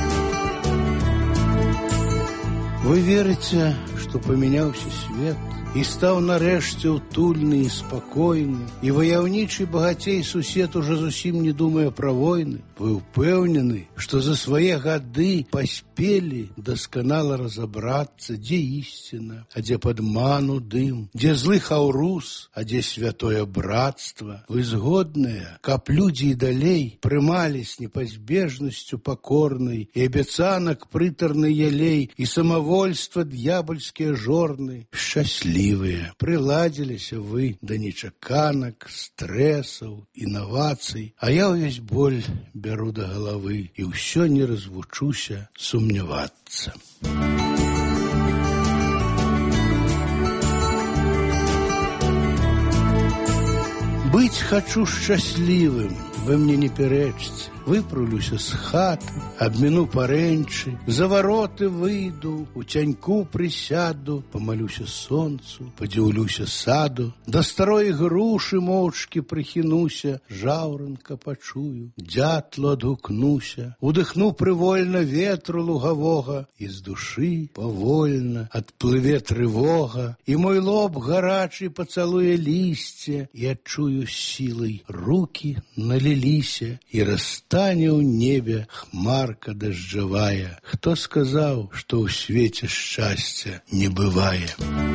Вы верыце, што памяняўся свет, і стаў нарэшце утульны і спакойны, і ваяўнічы багацей сусед уже зусім не думае пра войны. Вы ўпэўнены, што за свае гады паспелі дасканала разабрацца, дзе ісціна, а дзе падману дым, дзе злы хаўрус, а дзе святое братства. Вы згодныя, каб людзі і далей прымалі з непазбежнасцю пакорнай і абяцанак прытарны ялей і самавольства д'ябальскія жорны. Шчаслівыя, прыладзіліся вы да нечаканак, стрэсаў, інавацый, а я ўвесь боль бяру да галавы і ўсё не развучуся сумнявацца. Быць хачу шчаслівым, вы мне не пярэчце. Выпраўлюся з хаты, абміну парэнчы, за вароты выйду, у цяньку прысяду, памалюся сонцу, падзіўлюся саду, да старой грушы моўчкі прыхінуся, жаўранка пачую, дятлу адгукнуся, удыхну прывольна ветру лугавога, і з душы павольна адплыве трывога, і мой лоб гарачы пацалуе лісце, і адчую сілай рукі наліліся, і растане ў небе хмарка дажджавая. Хто сказаў, што ў свеце шчасця не бывае?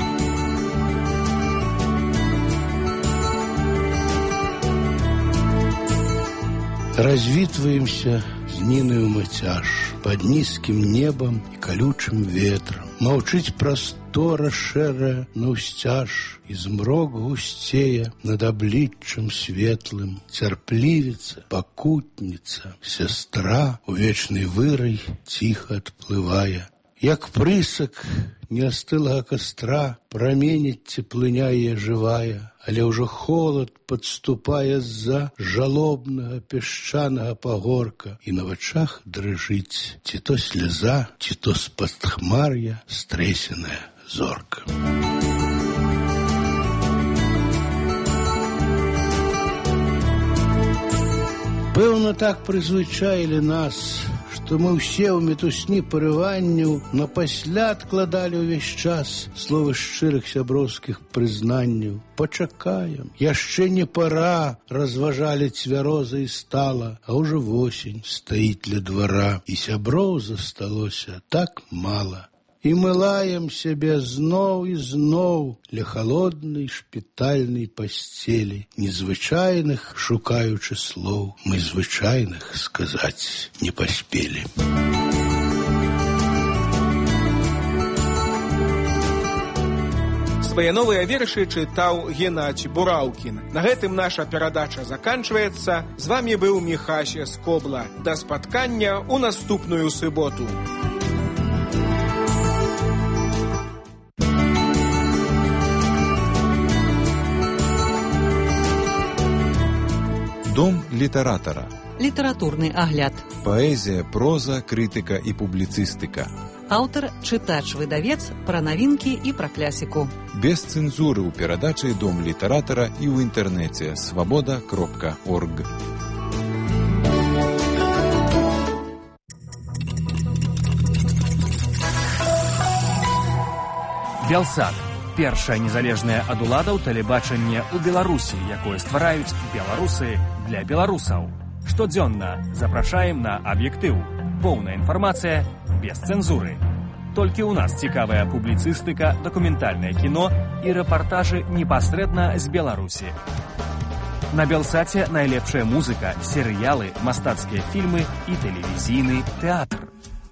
Развітваемся з Нінаю Мацяж пад нізкім небам і калючым ветрам. Маўчыць прастора шэрая наўсцяж, і змрок гусцее над абліччам светлым. Цярплівіца, пакутніца, сястра у вечнай вырай ціха адплывае. Як прысак неастылага кастра праменіць цеплыня яе жывая, але ўжо холад падступае з-за жалобнага пясчанага пагорка, і на вачах дрыжыць ці то сляза, ці то з-пад хмар'я стрэсеная зорка. Пэўна, так прызвычаілі нас, што мы ўсе ў мітусні парыванняў напасля адкладалі ўвесь час словы шчырых сяброўскіх прызнанняў. Пачакаем, яшчэ не пара, разважалі цвяроза і стала, а ўжо восень стаіць ля двара, і сяброў засталося так мала. І мы лаем сябе зноў і зноў ля халоднай шпітальнай пасцелі, незвычайных шукаючы слоў, мы звычайных сказаць не паспелі. Свае новыя вершы чытаў Геннадзь Бураўкін. На гэтым наша перадача заканчваецца. З вамі быў Міхася Скобла. Да спаткання ў наступную суботу. Дом літаратара. Літаратурны агляд. Паэзія, проза, крытыка і публіцыстыка. Аўтар, чытач-выдавец, пра навінкі і пра клясіку. Без цэнзуры ў перадачы Дом літаратара і ў інтэрнэце свабода.орг. Белсат. Першае незалежнае ад уладаў тэлебачанне ў Беларусі, якое ствараюць беларусы для беларусаў. Штодзённа запрашаем на аб'ектыў. Поўная інфармацыя без цэнзуры. Толькі ў нас цікавая публіцыстыка, дакументальнае кіно і рэпартажы непасрэдна з Беларусі. На Белсаце найлепшая музыка, серыялы, мастацкія фільмы і тэлевізійны тэатр.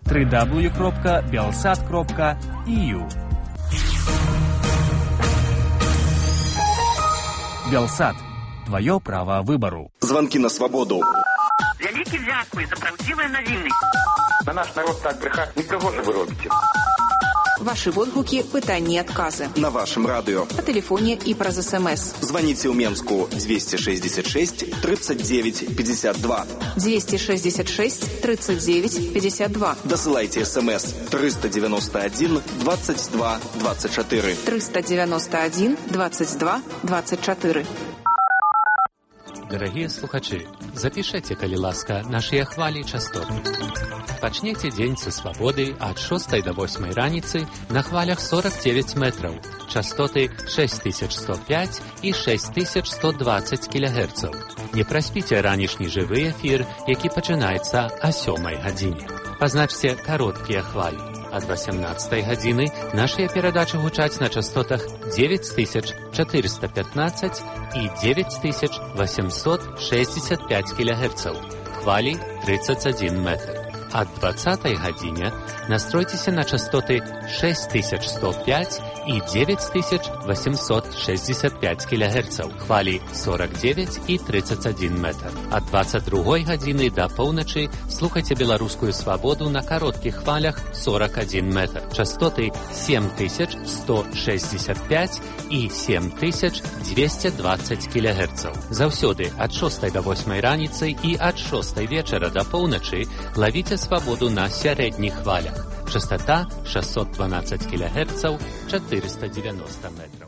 www.belsat.eu Белсат. Твое право выбору. Звонки на свободу. Вялікі дзякуй за правдзівыя навіны. На наш народ так брехать никого же вы робите. Ваши водгуки, пытанні і адказы. На вашем радио. По телефоне и праз СМС. Звоните в Менску 266 39 52. 266 39 52. Досылайте СМС 391 22 24. 391 22 24. Дарагія слухачы, запішэце, калі ласка, нашыя хвалі частоты. Пачнеце дзень са свабоды ад 6 до 8 раніцы на хвалях 49 метраў, частоты 6105 і 6120 кГц. Не праспіце ранішні жывы эфір, які пачынаецца о 7 гадзіне. Пазначце кароткія хвалі. Ад 18 гадзіны нашыя перадачы гучаць на частотах 9415 і 9865 кГц. Хвалі 31 метр. Ад 20 гадзіне настройцеся на частоты 6105 і 9865 кГц. Хвалі 49 і 31 метр. Ад 22 гадзіны да поўначы слухайце беларускую свабоду на кароткіх хвалях 41 метр. Частоты 7165 і 7220 кГц. Заўсёды ад 6 до 8 раніцы і ад 6 вечара да поўначы лавіце свабоду на сярэдніх хвалях. Частота 612 кГц, 490 метров.